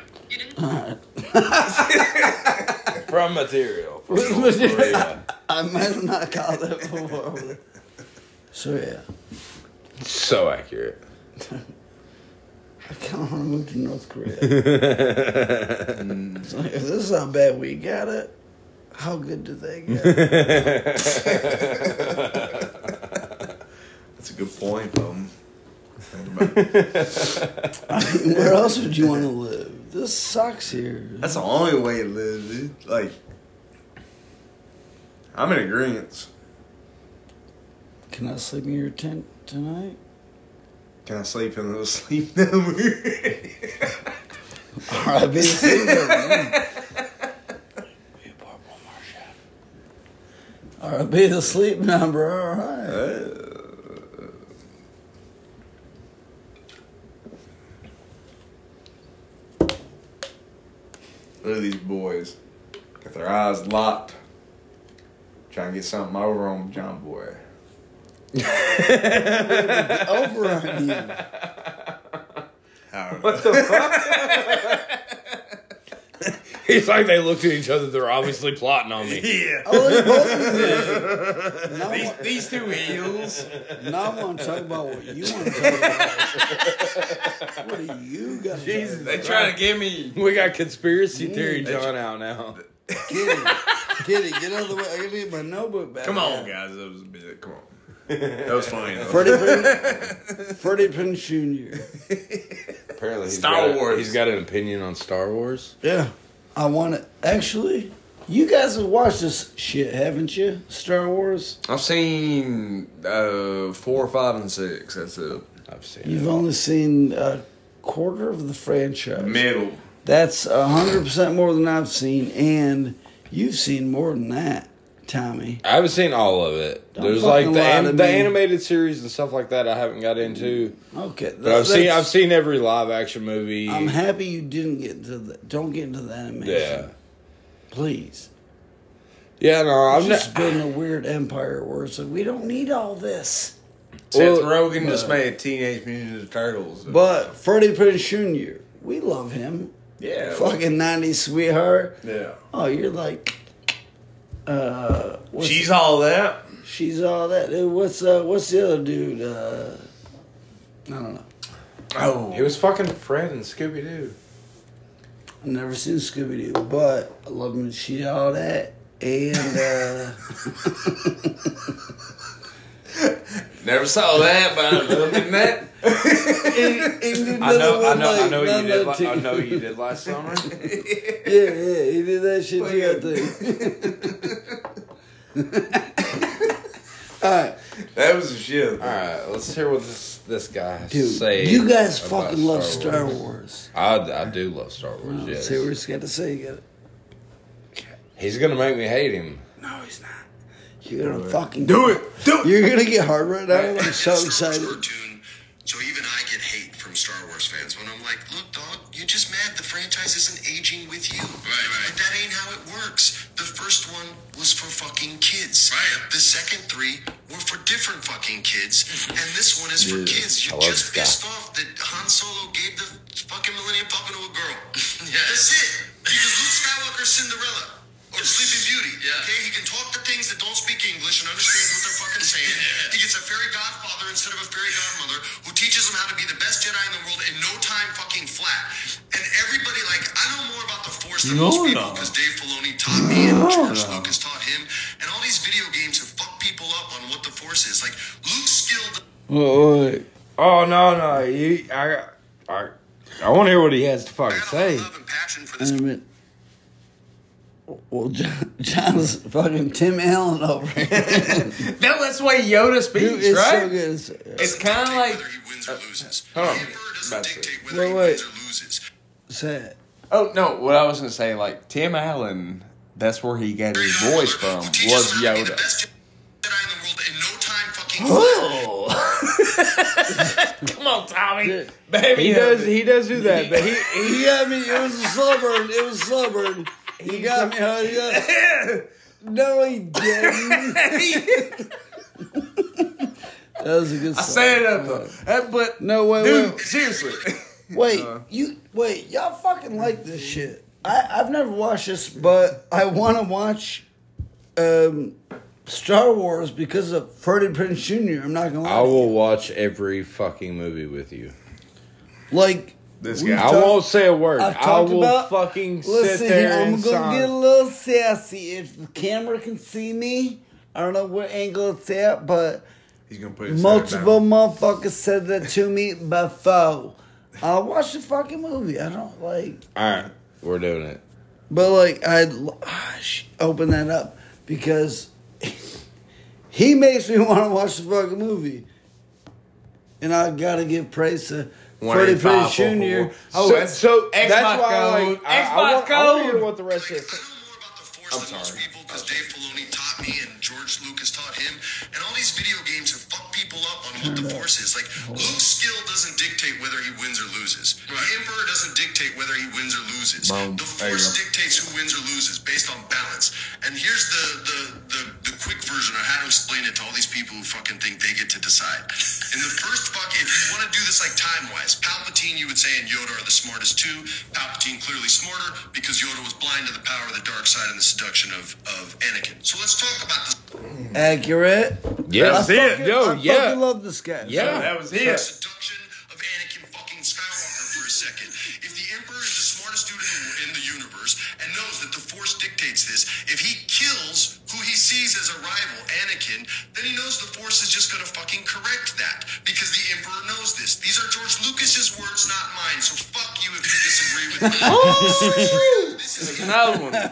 From material. From North Korea. I might have not called that before. So yeah, So accurate. I kind of want to move to North Korea. So if this is how bad we got it, how good do they get it? That's a good point, um. I mean, where else would you want to live? This sucks here. That's the only way to live, dude. Like, I'm in agreement. Can I sleep in your tent tonight? Can I sleep in the sleep number? All right, be the sleep number. All right, be the sleep number. All right. Look at these boys. Got their eyes locked. Trying to get something over on John Boy. Over on you. What the fuck? It's like they looked at each other. They're obviously plotting on me. Yeah. Oh, they both did. Now, These, I- these two heels. now I want to talk about what you want to talk about. What do you got to Jesus. talk They about? trying to get me. We got conspiracy theory John out now. Kitty, Kitty, get out of the way. I gotta get my notebook back. Come on, now. guys. That was a bit. Come on. That was funny. Though. Freddie Prinze, Freddie Prinze Junior Apparently, he's Star got, Wars. He's got an opinion on Star Wars. Yeah, I want it. Actually, you guys have watched this shit, haven't you? Star Wars. I've seen uh, four, five, and six. That's it. I've seen You've it. only seen a quarter of the franchise. Middle. That's a hundred percent more than I've seen, and you've seen more than that, Tommy. I haven't seen all of it. Don't There's like fucking the lie an- to the me. animated series and stuff like that. I haven't got into, Okay, but I've seen that's- I've seen every live action movie. I'm happy you didn't get into the. Don't get into the animation. Yeah, Please. yeah. No, I'm It's just not. building a weird empire where it's like we don't need all this. Seth Well, Rogen just made Teenage Mutant Ninja Turtles. But Freddie Prinze Junior, we love him. yeah, Fucking nineties sweetheart. yeah. Oh, you're like, uh, what's She's all that. she's all that. Uh, What's uh, what's the other dude? Uh, I don't know. Oh, He was fucking Fred and Scooby Doo. I've never seen Scooby Doo, but I love him. She all that, and uh, never saw that, but I loved it in that. I know, I know, I know you did. Like, Li- I know you did last summer. Yeah, yeah, he did that shit too. I think. All right. That was a shit. All right, let's hear what this this guy has to Dude, say. you guys about fucking love Star Wars. I, I do love Star Wars. No, Yes, See what he's got to say. You gotta, he's gonna make me hate him. no, he's not. You're gonna fucking Do it. Do it. You're gonna get hard right now. I'm so excited. Cartoon, so even I get hate from Star Wars fans when I'm like, look, dog, you're just mad the franchise isn't aging with you. Right, right. But that ain't how it works. The first one was for fucking kids. Right. The second three were for different fucking kids. And this one is for Yeah, kids. I You're love just this guy. pissed off that Han Solo gave the fucking Millennium Falcon to a girl. Yes. That's it. Because Luke Skywalker's Cinderella. Or Sleeping Beauty. Yeah. Okay, he can talk to things that don't speak English and understands what they're fucking saying. He gets a fairy godfather instead of a fairy godmother who teaches him how to be the best Jedi in the world in no time fucking flat. And everybody, like, I know more about the Force than No, most people no. because Dave Filoni taught me and George Lucas taught him. And all these video games have fucked people up on what the Force forces. Like Luke's skill. Oh, wait. Oh no no! He, I I I want to hear what he has to fucking I got a say. lot of love and passion for this. I mean, well, John, John's fucking Tim Allen over here. No, that's the way Yoda speaks, Dude, it's right? so good. It's, It's kind of like. Whether he wins or loses. hold on. The Emperor doesn't About to- dictate whether Wait, he wait. wins or loses. sad. Oh no! What I was gonna say, like Tim Allen, that's where he got his voice from. Who teaches Was him how to be the Yoda. best Jedi in the world in no time fucking flat. Oh, Come on, Tommy, Dude, baby. he does. He does do that, but he he got me. It was a slow burn. It was a slow burn. He got me. How he got? No, he didn't. That was a good. I song. said it up though. That- but No, wait, dude, wait. seriously. Wait, Uh. you wait. Y'all fucking like this shit. I I've never watched this, but I want to watch um, Star Wars because of Freddie Prinze Junior I'm not gonna lie. I to you. will watch every fucking movie with you. Like This we've guy. I talked- won't say a word. I've I talked will about- fucking Listen sit here, there I'm and gonna sign. get a little sassy. If the camera can see me, I don't know what angle it's at, but He's gonna put his multiple head motherfuckers said that to me before. I'll watch the fucking movie. I don't like. All right, we're doing it. But like I'd ah, sh- open that up because he makes me want to watch the fucking movie, and I gotta give praise to Freddie Prinze Junior Oh, so, that's so Xbox that's why I code. like. I, I, Xbox want, I want to code. hear what the rest is. I know more about the Force I'm than most sorry. people because Dave Filoni taught me and George Lucas taught him. And all these video games have fucked people up on what the Force is. Like, Luke's skill doesn't dictate whether he wins or loses. The Emperor doesn't dictate whether he wins or loses. Boom. The There you Force go. dictates who wins or loses based on balance. And here's the, the, the, the quick version of how to explain it to all these people who fucking think they get to decide. In the first fuck, if you want to do this like time-wise, Palpatine, you would say, and Yoda are the smartest too. Palpatine clearly smarter because Yoda was blind to the power of the dark side and the seduction of, of Anakin. So let's talk about this. accurate. Yeah, I That's it. fucking, Yo, I yeah. fucking love this guy. Yeah. that was it. Seduction of Anakin fucking Skywalker for a second. If the Emperor is the smartest dude in the, in the universe and knows that the Force dictates this, if he kills who he sees as a rival, Anakin, then he knows the Force is just gonna fucking correct that because the Emperor knows this. These are George Lucas's words, not mine. So fuck you if you disagree with me. Oh, This is another one.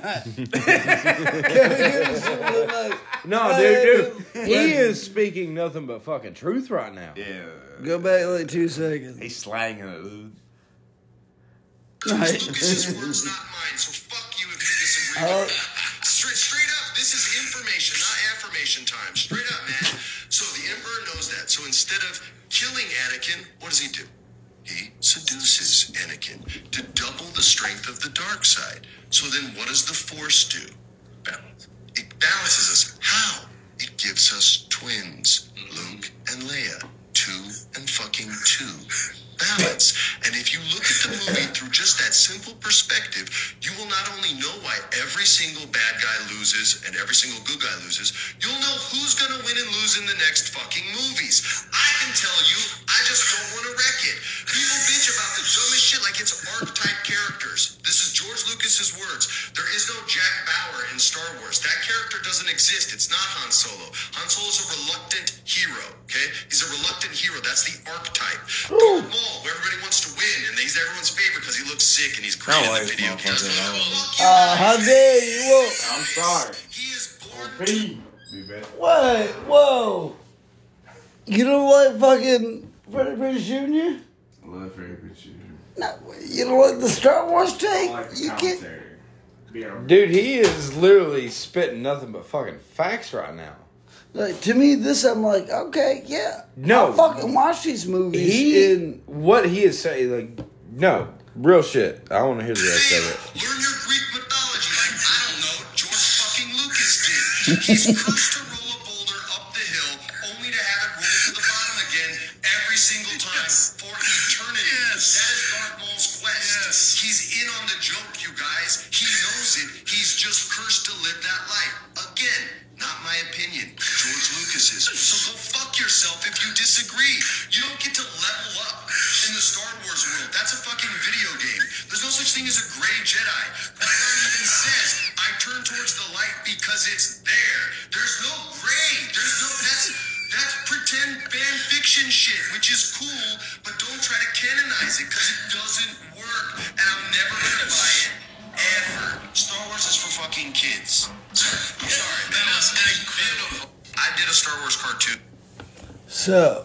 No, dude, dude, he is speaking nothing but fucking truth right now. Yeah. Go back like two seconds. He's slanging it, dude. George Lucas's words, not mine. So fuck you if you disagree Uh, with me. Straight, straight up, this is information, not affirmation time. Straight up, man. So the Emperor knows that. So instead of killing Anakin, what does he do? He seduces Anakin to double the strength of the dark side. So then what does the Force do? Balance. It balances us. How? It gives us twins, Luke and Leia. Two and fucking two. Balance. And if you look at the movie through just that simple perspective, you will not only know why every single bad guy loses and every single good guy loses, you'll know who's gonna win and lose in the next fucking movies. I can tell you, I just don't want to wreck it. People bitch about the dumbest shit like it's archetype characters. This is George Lucas's words. There is no Jack Bauer in Star Wars. That character doesn't exist. It's not Han Solo. Han Solo's a reluctant hero, okay? He's a reluctant hero. That's the archetype. Darth Maul, where everybody wants to win, and he's everyone's favorite because he looks sick and he's great I in like the video games. motherfuckers, I don't- Fuck you, Uh, how dare you? Whoa. I'm sorry. he is born P. What? Whoa. You don't like fucking Freddie Prinze Junior? Love favorite shooter. No, you don't like the Star Wars take? You can't. Dude, he is literally spitting nothing but fucking facts right now. Like to me, this I'm like, okay, yeah. No. I'll fucking watch these movies. He, in what he is saying, like, no, real shit. I want to hear the rest of it. Learn your Greek mythology like, I don't know, George fucking Lucas did. He's cursed to roll a boulder up the hill only to have it roll to the bottom again every single time for eternity. Yes. That is Darth Maul's quest. Yes. He's in on the joke, you guys. He knows it. He's just cursed to live that life. Again, not my opinion. George Lucas's. So go fuck yourself if you disagree. You don't get to level up in the Star Wars world. That's a fucking video game. There's no such thing as a gray Jedi. Qui-Gon even says, I turn towards the light because it's there. There's no gray. There's no, that's, and shit, which is cool, but don't try to canonize it because it doesn't work. And I'm never gonna buy it ever. Star Wars is for fucking kids. I'm sorry. That was incredible. I did a Star Wars cartoon. So,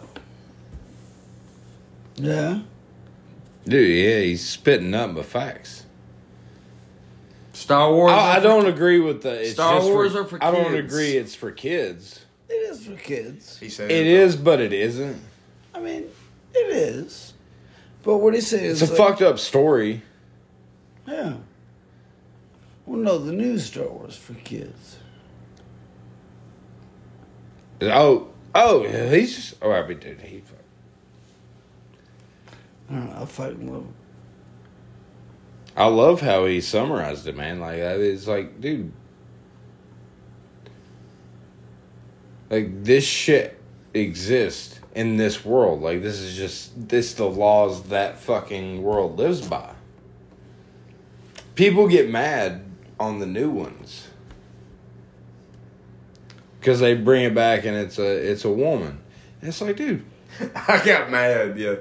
yeah. Dude, yeah, he's spitting nothing but facts. Star Wars. I, I don't agree with the it's Star just Wars for, are for I don't kids. agree it's for kids. It is for kids. He said It is, but it isn't. I mean, it is. But what he says It's a like, fucked up story. Yeah. Well, no, the new Star Wars for kids. Oh, oh, he's just. Oh, I mean, dude, he. I don't know. I fucking love it. I love how he summarized it, man. Like, it's like, dude. Like, this shit exists in this world. Like, this is just. This the laws that fucking world lives by. People get mad on the new ones. Because they bring it back and it's a it's a woman. And it's like, dude. I got mad, yeah.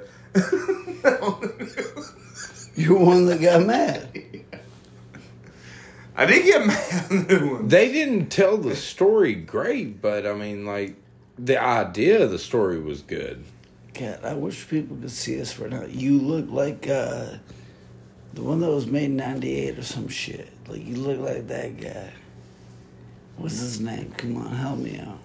You're one that got mad. I did get mad on the new one. They didn't tell the story great, but I mean, like, the idea of the story was good. God, I wish people could see us right now. You look like uh, the one that was made in ninety-eight or some shit. Like, you look like that guy. What's his name? Come on, help me out.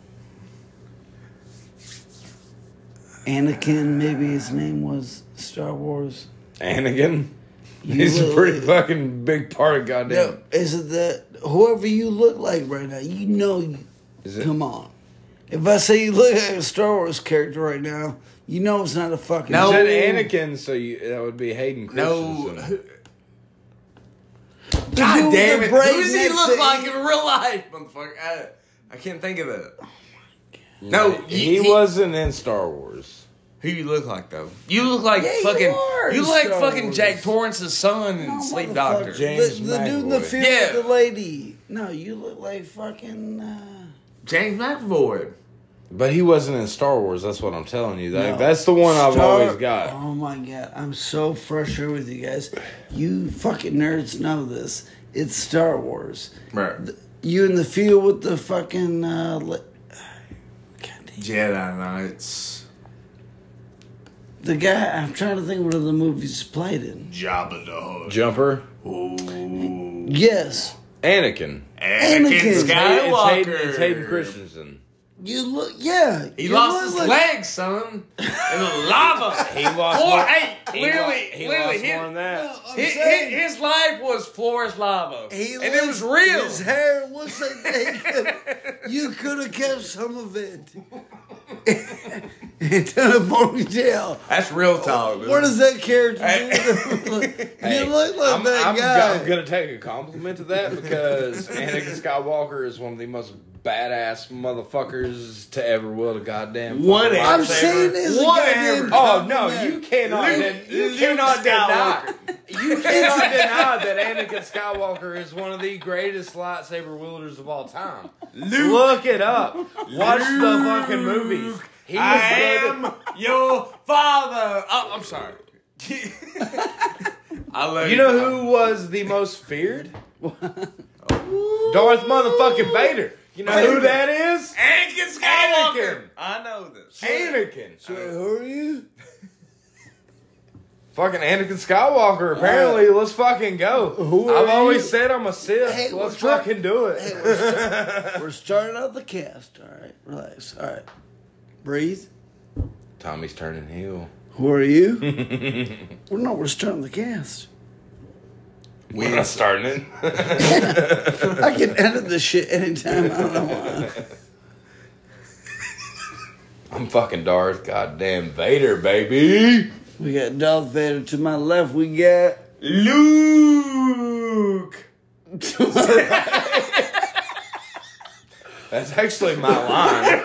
Anakin, maybe his name was Star Wars. Anakin? You He's a look pretty like- fucking big part of goddamn. No, is it that whoever you look like right now, you know, you, Is it? come on. If I say you look like a Star Wars character right now, you know it's not a fucking... No. You said Anakin, so you, that would be Hayden No. Christensen. The God dude damn with it! the Who does he breakneck look thing- like in real life, motherfucker? I, I can't think of it. No, he, he- wasn't in Star Wars. Who you look like though? You look like Yeah, you fucking. are You, look like Star fucking Wars. Jack Torrance's son in No, Sleep motherfucker. Doctor. James the, the dude in the McAvoy. field Yeah. with the lady. No, you look like fucking... Uh, James McAvoy. But he wasn't in Star Wars, that's what I'm telling you. Like, No. that's the one I've Star- always got. Oh my god, I'm so frustrated with you guys. You fucking nerds know this. It's Star Wars. Right. You in the field with the fucking... Uh, li- God damn. Jedi Knights. The guy, I'm trying to think what other movies he played in. Jabba the Hutt. Jumper. Ooh. Yes. Anakin. Anakin. Anakin It's Skywalker. Hayden, it's Hayden Christensen. You look, yeah. He you lost look his like- legs, son. In the lava. He lost Floor, more- hey, he literally, lo- he literally, lost his, more than that. No, I'm his, saying, his, his life was floor's lava. he and it was looks- real. His hair looks like they could, you could have kept some of it. And done a ponytail. That's real talk. dude. What does that character Hey. do? Hey, You look like I'm, that I'm, guy. I'm gonna take a compliment to that because Anakin Skywalker is one of the most badass motherfuckers to ever wield a goddamn. What fucking I'm lightsaber. saying is a Whatever. goddamn Oh no, compliment. you cannot. Luke- den- you Luke cannot deny. Skywalker. You cannot deny that Anakin Skywalker is one of the greatest lightsaber wielders of all time. Look it up. Watch the fucking movies. He was I good. am your father. Oh, I'm sorry. I love You know who was the most feared? Darth motherfucking Vader. You know who that is? Anakin Skywalker. Anakin. I know this. Anakin. Wait, who are you? Fucking Anakin Skywalker. Apparently, let's fucking go. Who I've are always you? said I'm a Sith. Hey, let's we're try- fucking do it. Hey, we're, start- we're starting out the cast. All right, relax. All right, breathe. Tommy's turning heel. Who are you? Well, no, we're starting the cast. We're not starting it. I can edit this shit anytime. I don't know why. I'm fucking Darth goddamn Vader, baby. We got Darth Vader to my left. We got Luke. That's actually my line.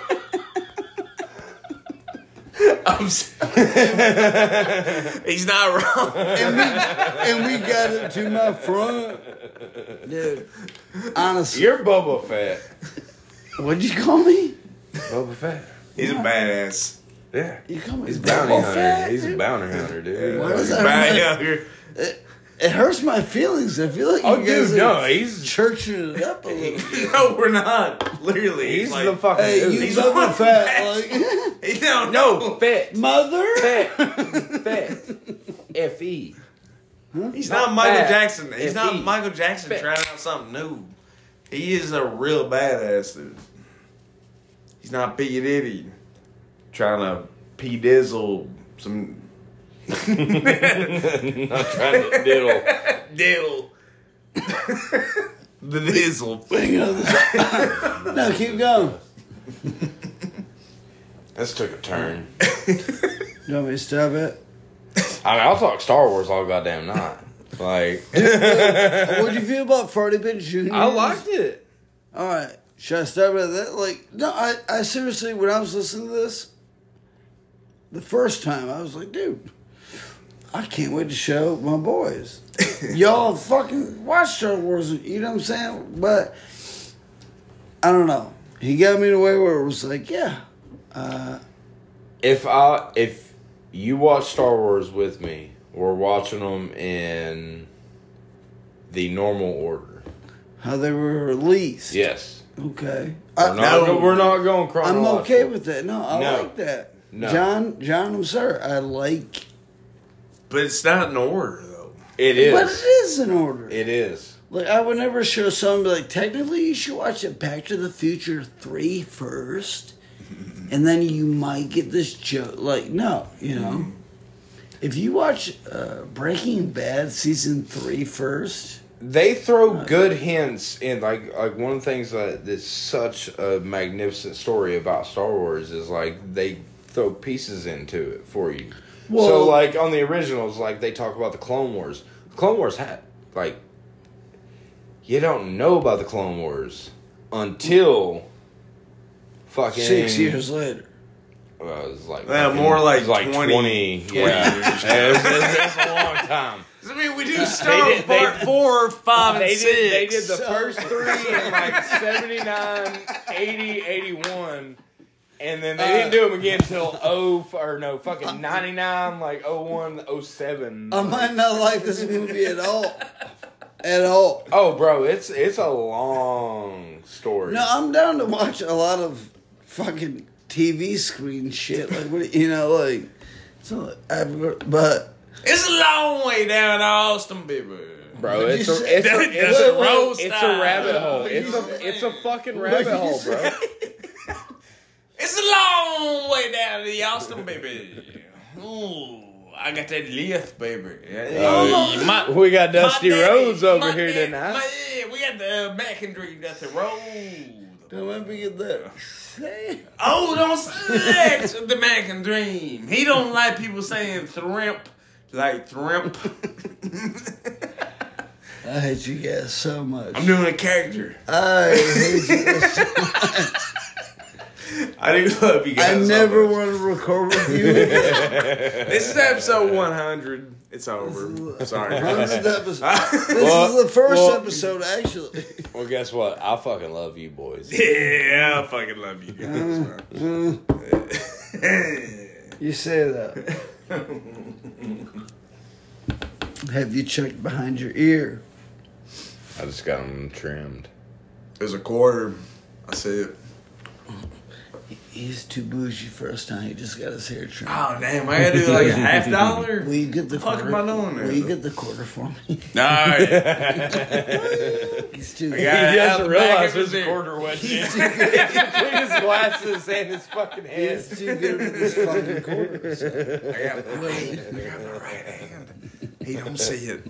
I'm sorry. He's not wrong. and we, and we got it to my front. Dude, honestly. You're Boba Fett. What'd you call me? Boba Fett. He's a badass. Yeah. You come He's a with bounty Boba hunter. Fett, He's a dude? bounty hunter, dude. Why does He's that back hurt? out here. It, it hurts my feelings. I feel like Oh, you guys dude, are no, he's churching it up a little bit. No, we're not. Literally, he's like, the fucking Hey, dude. you He's Boba not Fett, bad. like He don't no know. Fett, mother. Fett, Fett, F E. He's Not not, Michael bad. Jackson. He's If not he- Michael Jackson Fat. trying out something new. He is a real badass dude. He's not P. Diddy trying to P. Dizzle some Not trying to diddle. diddle. The Dizzle. No, keep going. This took a turn. You want me to stop it? I mean, I'll talk Star Wars all goddamn night. Like, What'd you feel about Freddie Bench Junior? I liked it. All right, should I start with that? Like, no, I, I seriously, when I was listening to this, the first time, I was like, dude, I can't wait to show my boys. Y'all fucking watch Star Wars, you know what I'm saying? But, I don't know. He got me in a way where it was like, yeah. Uh, If I if you watch Star Wars with me, we're watching them in the normal order. how they were released. Yes. Okay. We're I, not, no. we're not going I'm chronological. okay with that. No, I No. like that. No. John, John, I'm sorry. I like, But it's not in order though. It is. but it is in order. It is. Like, I would never show someone, be like, technically, you should watch it Back to the Future three first, and then you might get this joke. Like, no, you know? If you watch uh, Breaking Bad season three first, They throw good hints in, like like one of the things that is such a magnificent story about Star Wars is like they throw pieces into it for you. Well- so like on the originals, like they talk about the Clone Wars. The Clone Wars had like you don't know about the Clone Wars until fucking six years later. Well, it was like Well, fucking- more like it was like twenty twenty. twenty Yeah, years. Yeah, it was, it was- it was a long time. I mean, we do They Star did- they- Part four, five, and They six. did, they did the So- first three in like seventy-nine, eighty, eighty-one, and then they didn't do them again until oh or no fucking ninety-nine, like oh one, oh seven. I might not like this movie at all. At all. Oh, bro, it's it's a long story. No, I'm down to watch a lot of fucking T V screen shit. Like, what, you know, like, so, I've, but. It's a long way down to Austin, baby. Bro, What'd it's you a say? it's a That's it's a a, road it's a style. rabbit hole. What'd It's you a say? it's a fucking What'd rabbit you hole, say? bro. It's a long way down to the Austin, baby. Ooh, I got that lift, baby. Oh, Yeah, my- we got Dusty my daddy- Rhodes over my here dad- tonight. my- yeah, we got the Mac and Dream Dusty Rhodes. Don't let me get that. Oh, don't select the Mac and Dream. He don't like people saying thrimp, like thrimp. I hate you guys so much. I'm doing a character. I hate you guys so much. I do love you guys. I so never much. want to record with you again. This is episode one hundred. It's over. Sorry. Hundredth episode. This Well, is the first well- episode, actually. Well, guess what? I fucking love you boys. Yeah, I fucking love you guys. man. You say that. Have you checked behind your ear? I just got them trimmed. There's a quarter. I see it. He's too bougie first time. He just got his hair trimmed. Oh damn! I gotta do like a half dollar. Will you get the Fuck quarter? am I doing there? Will you get the quarter for me? Alright. He's too I good. got He it out doesn't the back realize of his his ear. quarter went in. Between his glasses and his fucking head. He's too good with his fucking quarters. I got my right, I got my right hand. He don't see it.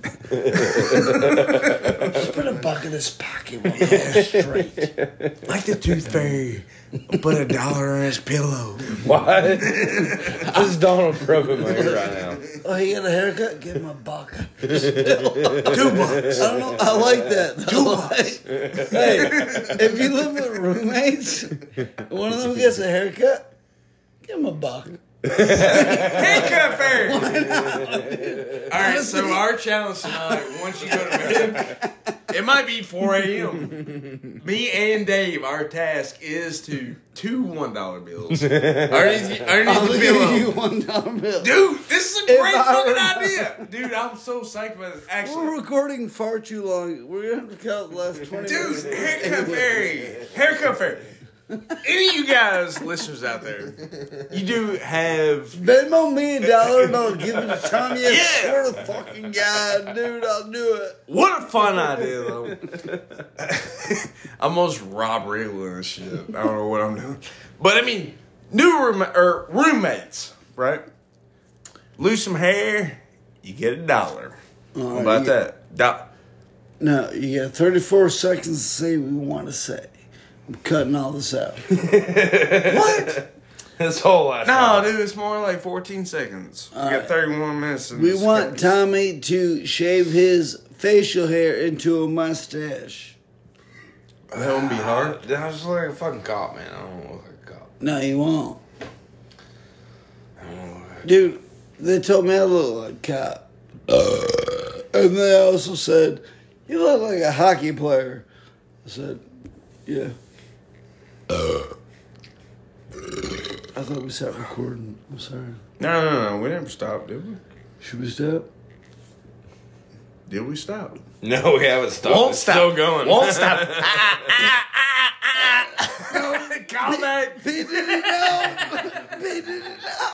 Just put a buck in his pocket while he's straight. Like the tooth fairy. Put a dollar on his pillow. What? This is Donald Trump in my ear right now. Oh, he got a haircut? Give him a buck. Two bucks. I don't know. I like that. though. Two Like, hey, if you live with roommates, one of them gets a haircut, give him a buck. Haircut fairy. All right, so our challenge tonight, once you go to bed, It might be four a.m. Me and Dave, our task is to two one dollar bills underneath, underneath I'll the give you pillow. one dollar bill. Dude, this is a If great I fucking remember- idea. Dude, I'm so psyched about this. Actually, We're recording far too long. We're gonna have to count the last twenty dude, minutes. haircut fairy, haircut fairy. Any of you guys, listeners out there, you do have. Venmo me a dollar and I'll give it to Tommy. I Yeah. swear to fucking God, dude, I'll do it. What a fun idea, though. I'm almost Rob Riggle and shit. I don't know what I'm doing. But, I mean, new room, or roommates, right? Lose some hair, you get a dollar. All How right, about you- that? Do- No, you got thirty-four seconds to say what you want to say. I'm cutting all this out. what? This whole last No, hour. dude, it's more like fourteen seconds. We All got right. thirty-one minutes. in We this want fucking- Tommy to shave his facial hair into a mustache. That wouldn't be hard. I was like a fucking cop, man. I don't look like a cop. No, you won't. I don't look like Dude, they told me I look like a cop. And they also said, you look like a hockey player. I said, yeah. I thought we stopped recording. I'm sorry. No, no, no. We never stopped, did we? Should we stop? Did we stop? No, we haven't stopped. Won't It's stop. still going. Won't stop. Call back. They didn't know. They didn't know.